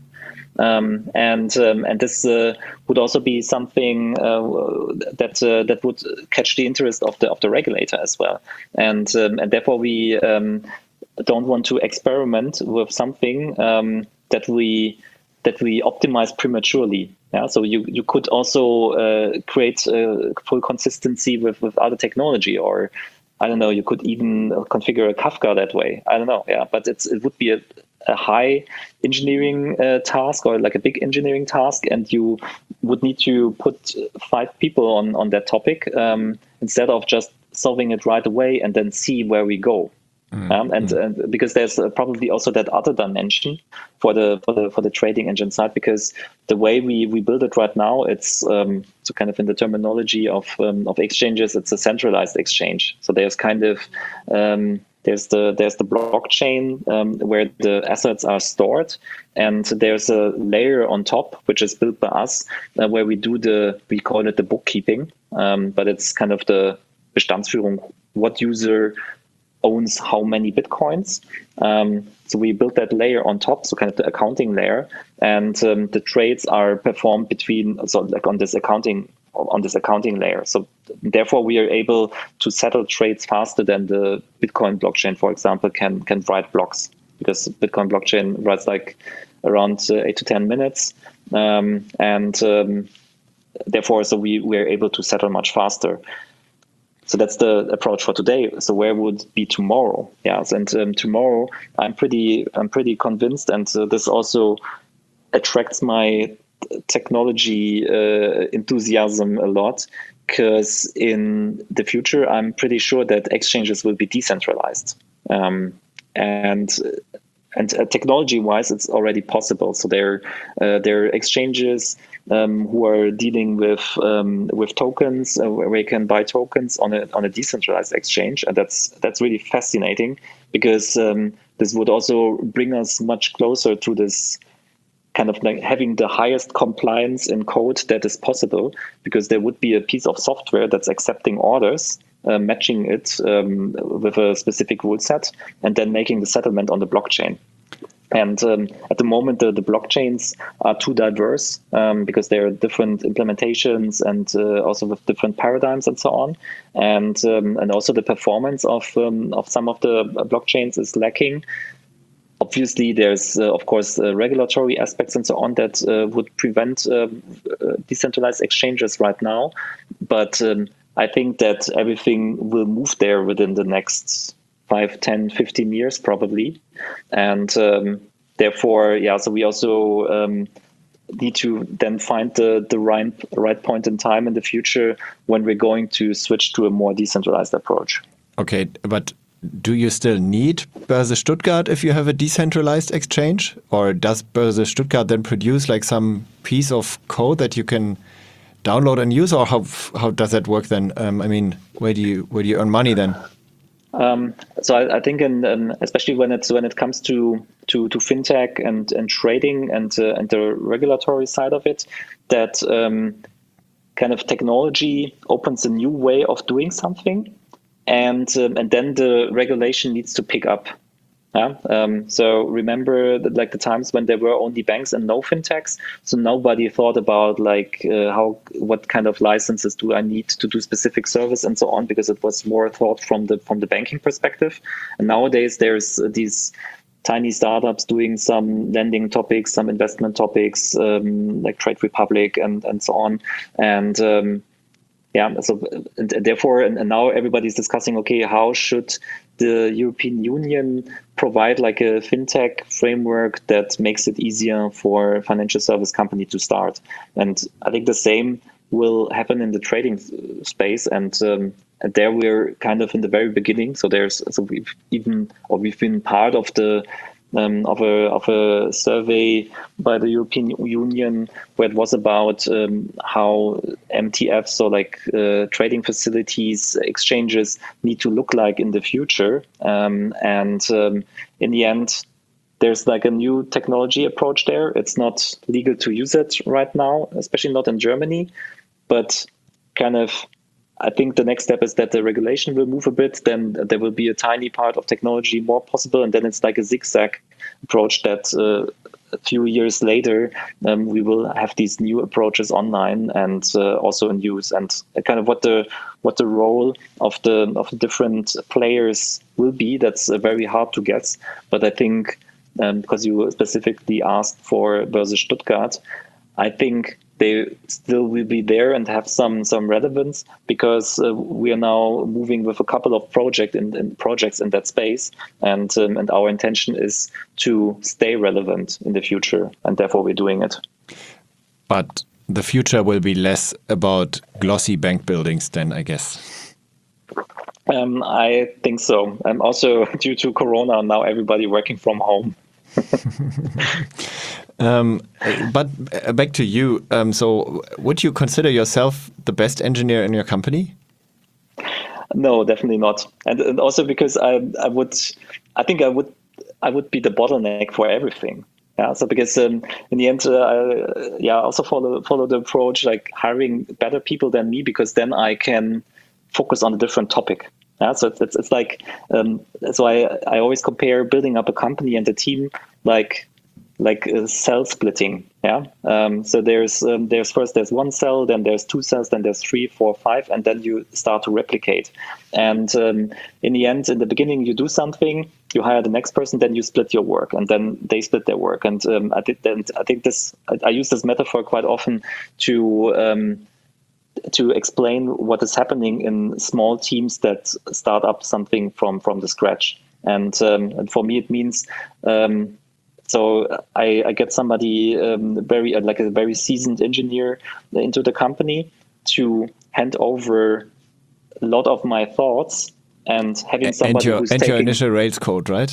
um, and um, and this uh, would also be something uh, that uh, that would catch the interest of the of the regulator as well. And um, and therefore we um, don't want to experiment with something um, that we that we optimize prematurely. Yeah, so you you could also uh, create uh, full consistency with with other technology, or I don't know, you could even configure a Kafka that way. I don't know, yeah, but it's it would be a, a high engineering uh, task, or like a big engineering task, and you would need to put five people on, on that topic um, instead of just solving it right away and then see where we go. Mm-hmm. Um, and, and because there's uh, probably also that other dimension for the for the for the trading engine side, because the way we, we build it right now, it's um, so kind of in the terminology of um, of exchanges, it's a centralized exchange. So there's kind of um, there's the there's the blockchain um, where the assets are stored, and there's a layer on top which is built by us uh, where we do the we call it the bookkeeping, um, but it's kind of the Bestandsführung. What user owns how many Bitcoins. Um, so we built that layer on top, so kind of the accounting layer, and um, the trades are performed between, so like on this accounting on this accounting layer. So therefore, we are able to settle trades faster than the Bitcoin blockchain, for example, can can write blocks, because Bitcoin blockchain writes like around uh, eight to ten minutes, um, and um, therefore, so we we are able to settle much faster. So that's the approach for today. So where would be tomorrow? Yes, and um, tomorrow I'm pretty I'm pretty convinced, and uh, this also attracts my technology uh, enthusiasm a lot, because in the future I'm pretty sure that exchanges will be decentralized, um, and and uh, technology-wise it's already possible. So there uh, there are exchanges um, who are dealing with um, with tokens, uh, where we can buy tokens on a on a decentralized exchange, and that's that's really fascinating, because um, this would also bring us much closer to this kind of like having the highest compliance in code that is possible, because there would be a piece of software that's accepting orders, uh, matching it um, with a specific rule set, and then making the settlement on the blockchain. And um, at the moment, the, the blockchains are too diverse, um, because there are different implementations and uh, also with different paradigms and so on. And um, and also the performance of um, of some of the blockchains is lacking. Obviously, there's, uh, of course, uh, regulatory aspects and so on that uh, would prevent um, uh, decentralized exchanges right now. But um, I think that everything will move there within the next five, ten, fifteen years, probably. And um, therefore, yeah, so we also um, need to then find the, the right, right point in time in the future when we're going to switch to a more decentralized approach. Okay, but do you still need Börse Stuttgart if you have a decentralized exchange? Or does Börse Stuttgart then produce like some piece of code that you can download and use? Or how how does that work then? Um, I mean, where do you where do you earn money then? Um, so I, I think, in, um, especially when it's when it comes to to, to fintech and and trading and uh, and the regulatory side of it, that um, kind of technology opens a new way of doing something. And um, and then the regulation needs to pick up. Yeah? Um, so remember that, like the times when there were only banks and no fintechs, so nobody thought about like uh, how what kind of licenses do I need to do specific service and so on, because it was more thought from the from the banking perspective. And nowadays there's uh, these tiny startups doing some lending topics, some investment topics, um, like Trade Republic and and so on, and um, Yeah, so and therefore, and, and now everybody's discussing, okay, how should the European Union provide like a fintech framework that makes it easier for a financial service company to start? And I think the same will happen in the trading space, and, um, and there we're kind of in the very beginning. So there's, so we've even, or we've been part of the Um, of a of a survey by the European Union, where it was about um, how M T Fs, so like uh, trading facilities, exchanges, need to look like in the future. Um, and um, in the end, there's like a new technology approach there. It's not legal to use it right now, especially not in Germany, but kind of I think the next step is that the regulation will move a bit, then there will be a tiny part of technology more possible, and then it's like a zigzag approach that uh, a few years later um, we will have these new approaches online and uh, also in use. And kind of what the what the role of the of the different players will be, that's uh, very hard to guess. But I think um, because you specifically asked for Börse Stuttgart, I think they still will be there and have some some relevance, because uh, we are now moving with a couple of project in, in projects in that space, and um, and our intention is to stay relevant in the future, and therefore we're doing it. But the future will be less about glossy bank buildings then, I guess. Um, I think so. And also due to Corona, now everybody working from home. um, but back to you. Um, so would you consider yourself the best engineer in your company? No, definitely not. And, and also because I, I would, I think I would, I would be the bottleneck for everything. Yeah. So because um, in the end, uh, I, yeah, also follow follow the approach like hiring better people than me, because then I can focus on a different topic. Yeah, so it's it's, it's like um, so I I always compare building up a company and a team like like uh, cell splitting. Yeah. Um, so there's um, there's first there's one cell, then there's two cells, then there's three, four, five, and then you start to replicate. And um, in the end, in the beginning, you do something, you hire the next person, then you split your work, and then they split their work. And um, I did then I think this I, I use this metaphor quite often to. Um, to explain what is happening in small teams that start up something from from the scratch. And um, and for me, it means um, so I, I get somebody um, very uh, like a very seasoned engineer into the company to hand over a lot of my thoughts, and having somebody and your, who's and taking your initial Rails code, right?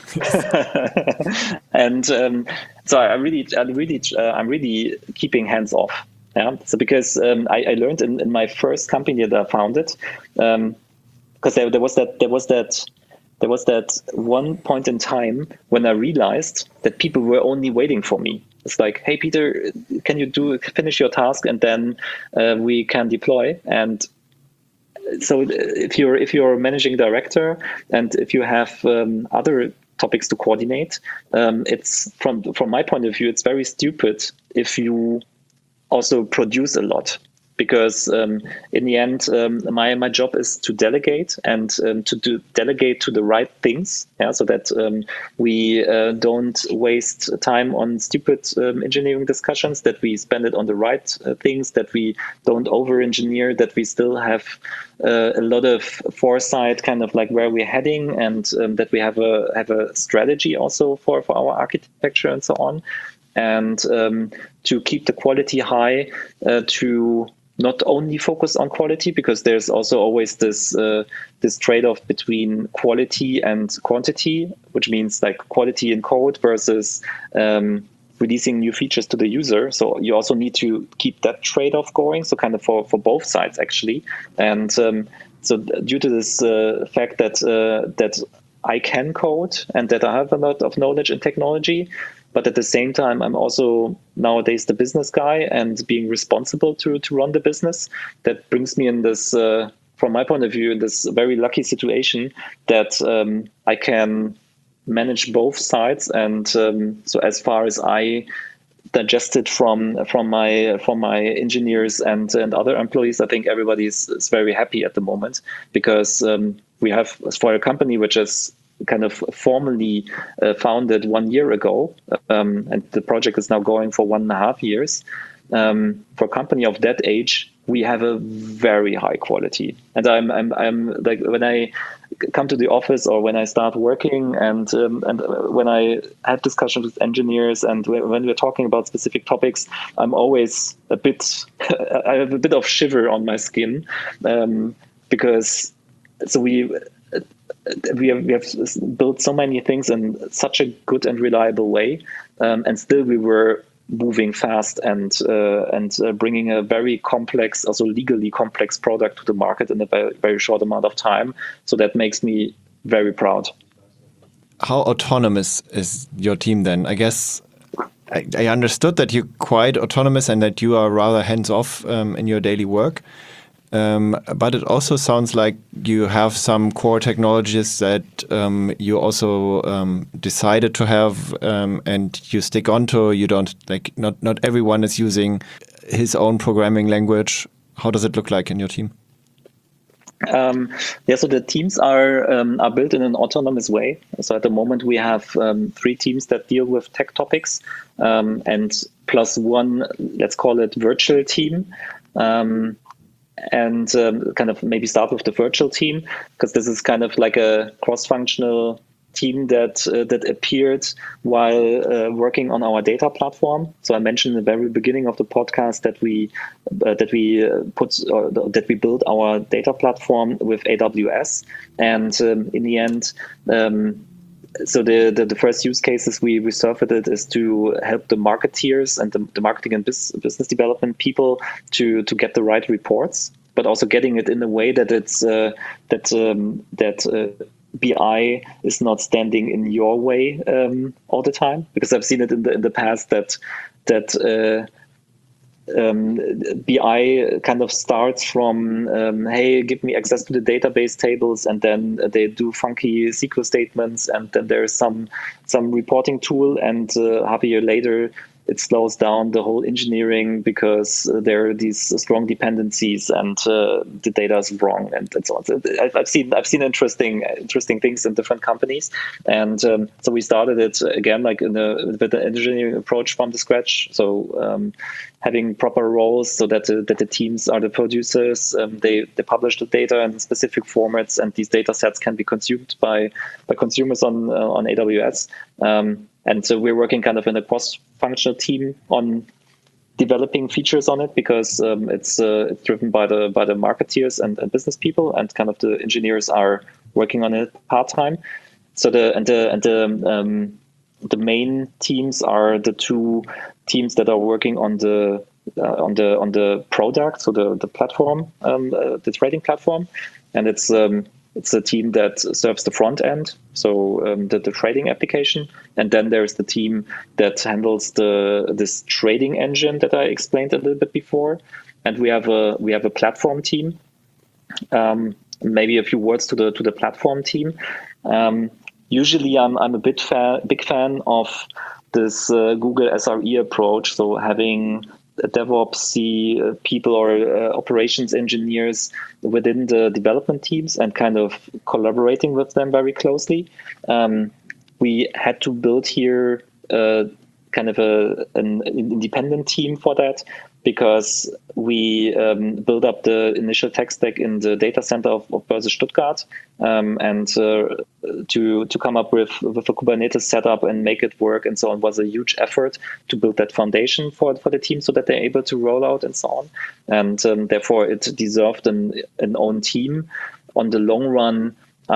and um, so I really, I really, uh, I'm really keeping hands off. Yeah. So because um, I, I learned in, in my first company that I founded, um, because there, there was that, there was that. There was that one point in time when I realized that people were only waiting for me. It's like, hey, Peter, can you do finish your task and then uh, we can deploy? And so if you're if you're a managing director and if you have um, other topics to coordinate, um, it's from from my point of view, it's very stupid if you also produce a lot. Because um, in the end, um, my my job is to delegate and um, to do, delegate to the right things, yeah, so that um, we uh, don't waste time on stupid um, engineering discussions. That we spend it on the right uh, things. That we don't over-engineer. That we still have uh, a lot of foresight, kind of like where we're heading, and um, that we have a have a strategy also for for our architecture and so on, and um, to keep the quality high, uh, to not only focus on quality, because there's also always this uh, this trade-off between quality and quantity, which means like quality in code versus um, releasing new features to the user. So you also need to keep that trade-off going. So kind of for, for both sides actually. And um, so due to this uh, fact that uh, that I can code and that I have a lot of knowledge in technology, but at the same time, I'm also nowadays the business guy and being responsible to, to run the business. That brings me in this, uh, from my point of view, in this very lucky situation that um, I can manage both sides. And um, so as far as I digest it from from my from my engineers and, and other employees, I think everybody is, is very happy at the moment, because um, we have, for a company which is kind of formally uh, founded one year ago, um, and the project is now going for one and a half years. Um, for a company of that age, we have a very high quality. And I'm, I'm, I'm like when I come to the office or when I start working, and um, and when I have discussions with engineers, and when we're talking about specific topics, I'm always a bit, I have a bit of shiver on my skin, um, because so we. We have, we have built so many things in such a good and reliable way, um, and still we were moving fast and uh, and uh, bringing a very complex, also legally complex product to the market in a very, very short amount of time. So that makes me very proud. How autonomous is your team then? I guess I, I understood that you're quite autonomous and that you are rather hands-off um, in your daily work. Um, but it also sounds like you have some core technologies that um, you also um, decided to have um, and you stick onto. You don't like not not everyone is using his own programming language. How does it look like in your team? Um, yeah, so the teams are um, are built in an autonomous way. So at the moment we have um, three teams that deal with tech topics, um, and plus one, let's call it virtual team. Um, and um, kind of maybe start with the virtual team, because this is kind of like a cross-functional team that uh, that appeared while uh, working on our data platform. So I mentioned in the very beginning of the podcast that we uh, that we uh, put uh, that we built our data platform with A W S, and um, in the end. Um, So the, the, the first use cases we resurfaced it is to help the marketeers and the, the marketing and business, business development people to, to get the right reports, but also getting it in a way that it's uh, that um, that uh, B I is not standing in your way um, all the time. Because I've seen it in the in the past that that uh, um, B I kind of starts from, um, hey, give me access to the database tables, and then they do funky S Q L statements, and then there's some some reporting tool, and uh, half a year later, it slows down the whole engineering because uh, there are these strong dependencies and uh, the data is wrong and, and so on. So I've seen I've seen interesting interesting things in different companies, and um, so we started it again like in a, with the engineering approach from the scratch. So um, having proper roles so that uh, that the teams are the producers, um, they they publish the data in specific formats, and these data sets can be consumed by by consumers on uh, on A W S. Um, And so we're working kind of in a cross-functional team on developing features on it because um, it's, uh, it's driven by the by the marketeers and, and business people, and kind of the engineers are working on it part time. So the and the and the um, the main teams are the two teams that are working on the uh, on the on the product, so the the platform, um, uh, the trading platform, and it's. Um, It's a team that serves the front end, so um, the, the trading application, and then there's the team that handles the this trading engine that I explained a little bit before, and we have a we have a platform team. Um, maybe a few words to the to the platform team. Um, usually, I'm I'm a bit fan, big fan of this uh, Google S R E approach, so having DevOps uh, people or uh, operations engineers within the development teams and kind of collaborating with them very closely. Um, we had to build here uh, kind of a, an independent team for that because we um, built up the initial tech stack in the data center of, of Börse Stuttgart, um, and uh, to to come up with, with a Kubernetes setup and make it work and so on was a huge effort to build that foundation for, for the team so that they're able to roll out and so on. And um, therefore it deserved an, an own team. On the long run,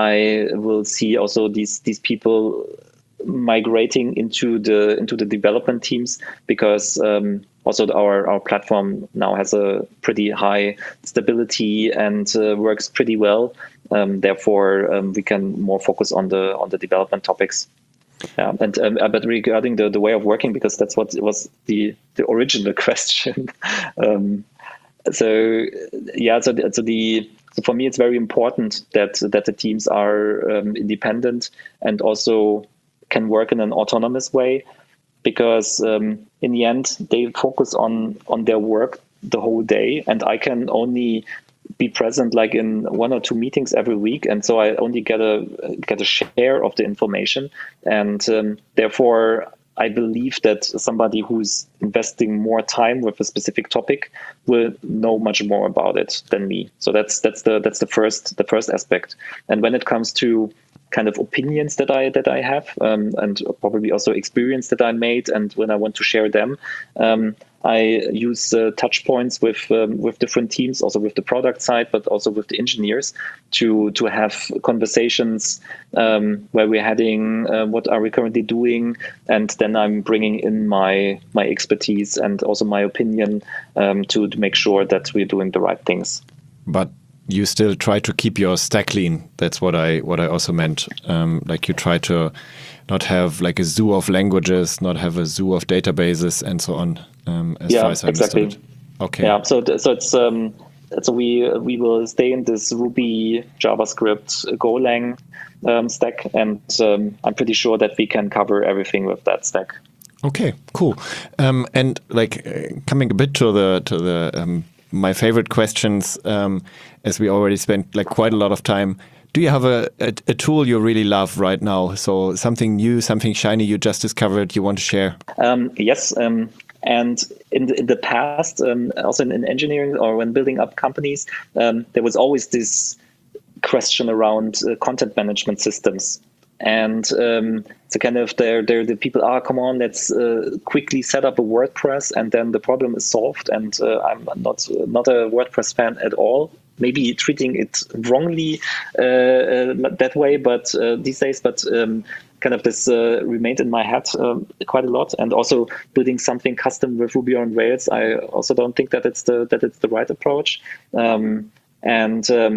I will see also these these people migrating into the into the development teams because um, also our our platform now has a pretty high stability and uh, works pretty well. Um, therefore, um, we can more focus on the on the development topics. Yeah, and um, but regarding the, the way of working, because that's what was the the original question. um, so yeah, so so the so for me it's very important that that the teams are um, independent and also can work in an autonomous way, because um, in the end they focus on on their work the whole day, and I can only be present like in one or two meetings every week, and so I only get a get a share of the information, and um, therefore I believe that somebody who's investing more time with a specific topic will know much more about it than me. So that's that's the that's the first the first aspect. And when it comes to kind of opinions that I that I have, um, and probably also experience that I made, and when I want to share them, um, I use uh, touch points with um, with different teams, also with the product side, but also with the engineers, to to have conversations um, where we're heading, uh, what are we currently doing, and then I'm bringing in my my expertise and also my opinion um, to, to make sure that we're doing the right things. But you still try to keep your stack clean. That's what I what I also meant. Um, like you try to not have like a zoo of languages, not have a zoo of databases, and so on. Um, as yeah, far as I exactly. understood. Okay. Yeah. So so it's um, so we we will stay in this Ruby, JavaScript, Golang um, stack, and um, I'm pretty sure that we can cover everything with that stack. Okay. Cool. Um, and like uh, coming a bit to the to the um, my favorite questions, um, as we already spent like quite a lot of time. Do you have a, a, a tool you really love right now? So something new, something shiny you just discovered you want to share? Um, yes. Um, and in the, in the past, um, also in, in engineering or when building up companies, um, there was always this question around uh, content management systems. And um, so kind of there, there, the people are, come on, let's uh, quickly set up a WordPress, and then the problem is solved. And uh, I'm not not a WordPress fan at all. Maybe treating it wrongly uh, uh, that way, but uh, these days, but um, kind of this uh, remained in my head um, quite a lot. And also building something custom with Ruby on Rails, I also don't think that it's the that it's the right approach. Um, and um,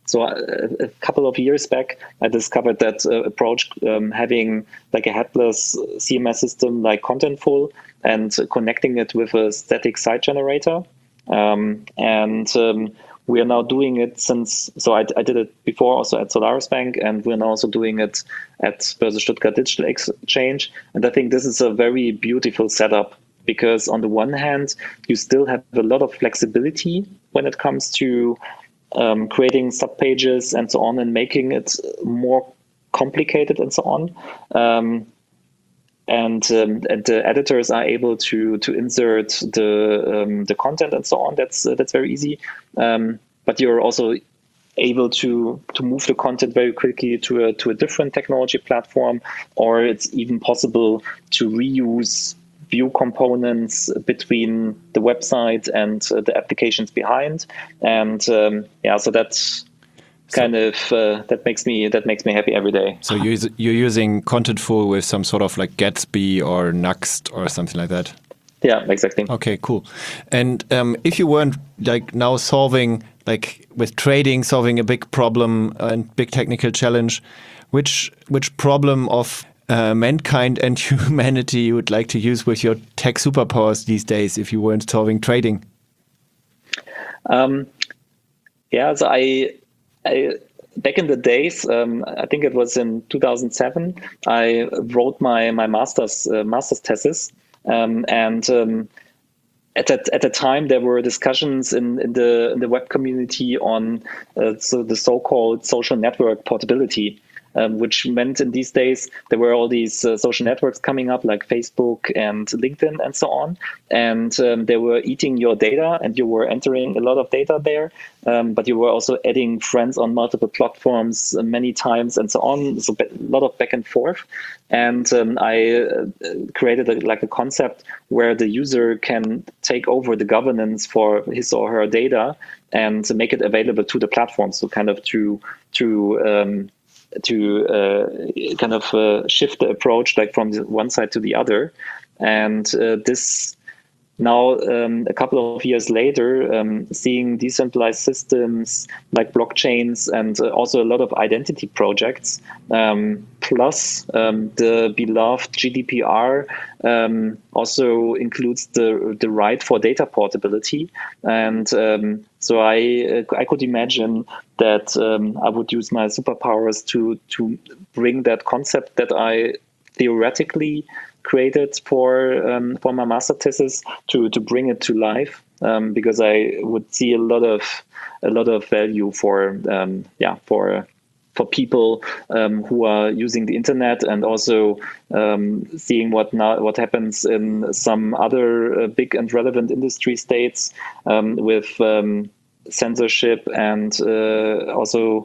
So a, a couple of years back, I discovered that uh, approach, um, having like a headless C M S system like Contentful and connecting it with a static site generator. Um, and um, we are now doing it since, so I, I did it before also at Solaris Bank, and we're now also doing it at Börse Stuttgart Digital Exchange. And I think this is a very beautiful setup, because on the one hand, you still have a lot of flexibility when it comes to um, creating subpages and so on, and making it more complicated and so on. Um, And, um, and the editors are able to to insert the um, the content and so on. That's uh, that's very easy. Um, but you're also able to to move the content very quickly to a to a different technology platform, or it's even possible to reuse view components between the website and uh, the applications behind. And um, yeah, so that's kind so, of uh, that makes me that makes me happy every day. So you're, you're using Contentful with some sort of like Gatsby or Nuxt or something like that? Yeah, exactly. Okay, cool. And um, if you weren't like now solving like with trading, solving a big problem and big technical challenge, which which problem of uh, mankind and humanity you would like to use with your tech superpowers these days if you weren't solving trading? Um, yeah, so I. I, back in the days, um, I think it was in two thousand seven, I wrote my my master's uh, master's thesis, um, and um, at that at the time there were discussions in, in the in the web community on uh, so the so-called social network portability. Um, which meant in these days there were all these uh, social networks coming up like Facebook and LinkedIn and so on, and um, they were eating your data, and you were entering a lot of data there, um, but you were also adding friends on multiple platforms uh, many times and so on, so a lot of back and forth. And um, I uh, created a, like a concept where the user can take over the governance for his or her data and make it available to the platform, so kind of to to um, to uh, kind of uh, shift the approach like from the one side to the other. And uh, this now, um, a couple of years later, um, seeing decentralized systems like blockchains and uh, also a lot of identity projects, um, plus um, the beloved G D P R um, also includes the the right for data portability. And um, so I uh, I could imagine that um, I would use my superpowers to to bring that concept that I theoretically created for um, for my master thesis to to bring it to life, um, because I would see a lot of a lot of value for um, yeah for for people um, who are using the internet, and also um, seeing what now what happens in some other uh, big and relevant industry states um, with um, censorship and uh, also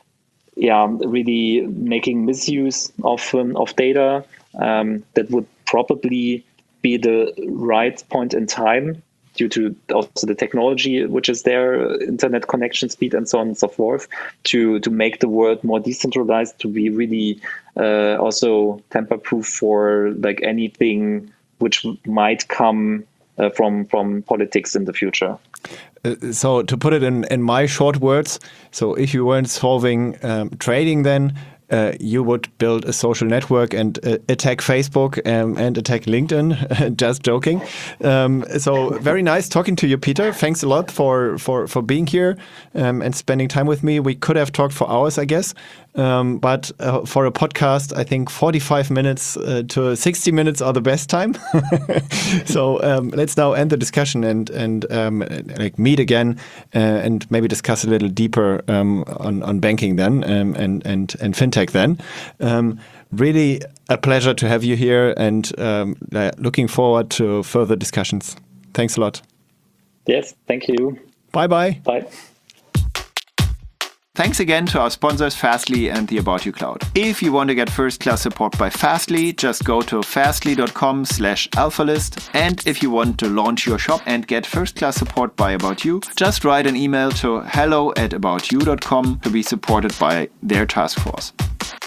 yeah really making misuse of um, of data. Um, that would probably be the right point in time due to also the technology which is there, internet connection speed and so on and so forth, to to make the world more decentralized, to be really uh, also tamper-proof for like anything which might come uh, from from politics in the future. Uh, so to put it in, in my short words, so if you weren't solving um, trading then, Uh, you would build a social network and uh, attack Facebook um, and attack LinkedIn. Just joking. Um, so very nice talking to you, Peter. Thanks a lot for for for being here um, and spending time with me. We could have talked for hours, I guess, um, but uh, for a podcast, I think forty-five minutes uh, to sixty minutes are the best time. So um, let's now end the discussion and and um, like meet again uh, and maybe discuss a little deeper um, on on banking then um, and and and fintech. Then, um, really a pleasure to have you here, and um, looking forward to further discussions. Thanks a lot. Yes, thank you. Bye bye. Bye. Thanks again to our sponsors Fastly and the About You Cloud. If you want to get first-class support by Fastly, just go to fastly.com slash alphalist. And if you want to launch your shop and get first-class support by About You, just write an email to hello at aboutyou dot com to be supported by their task force.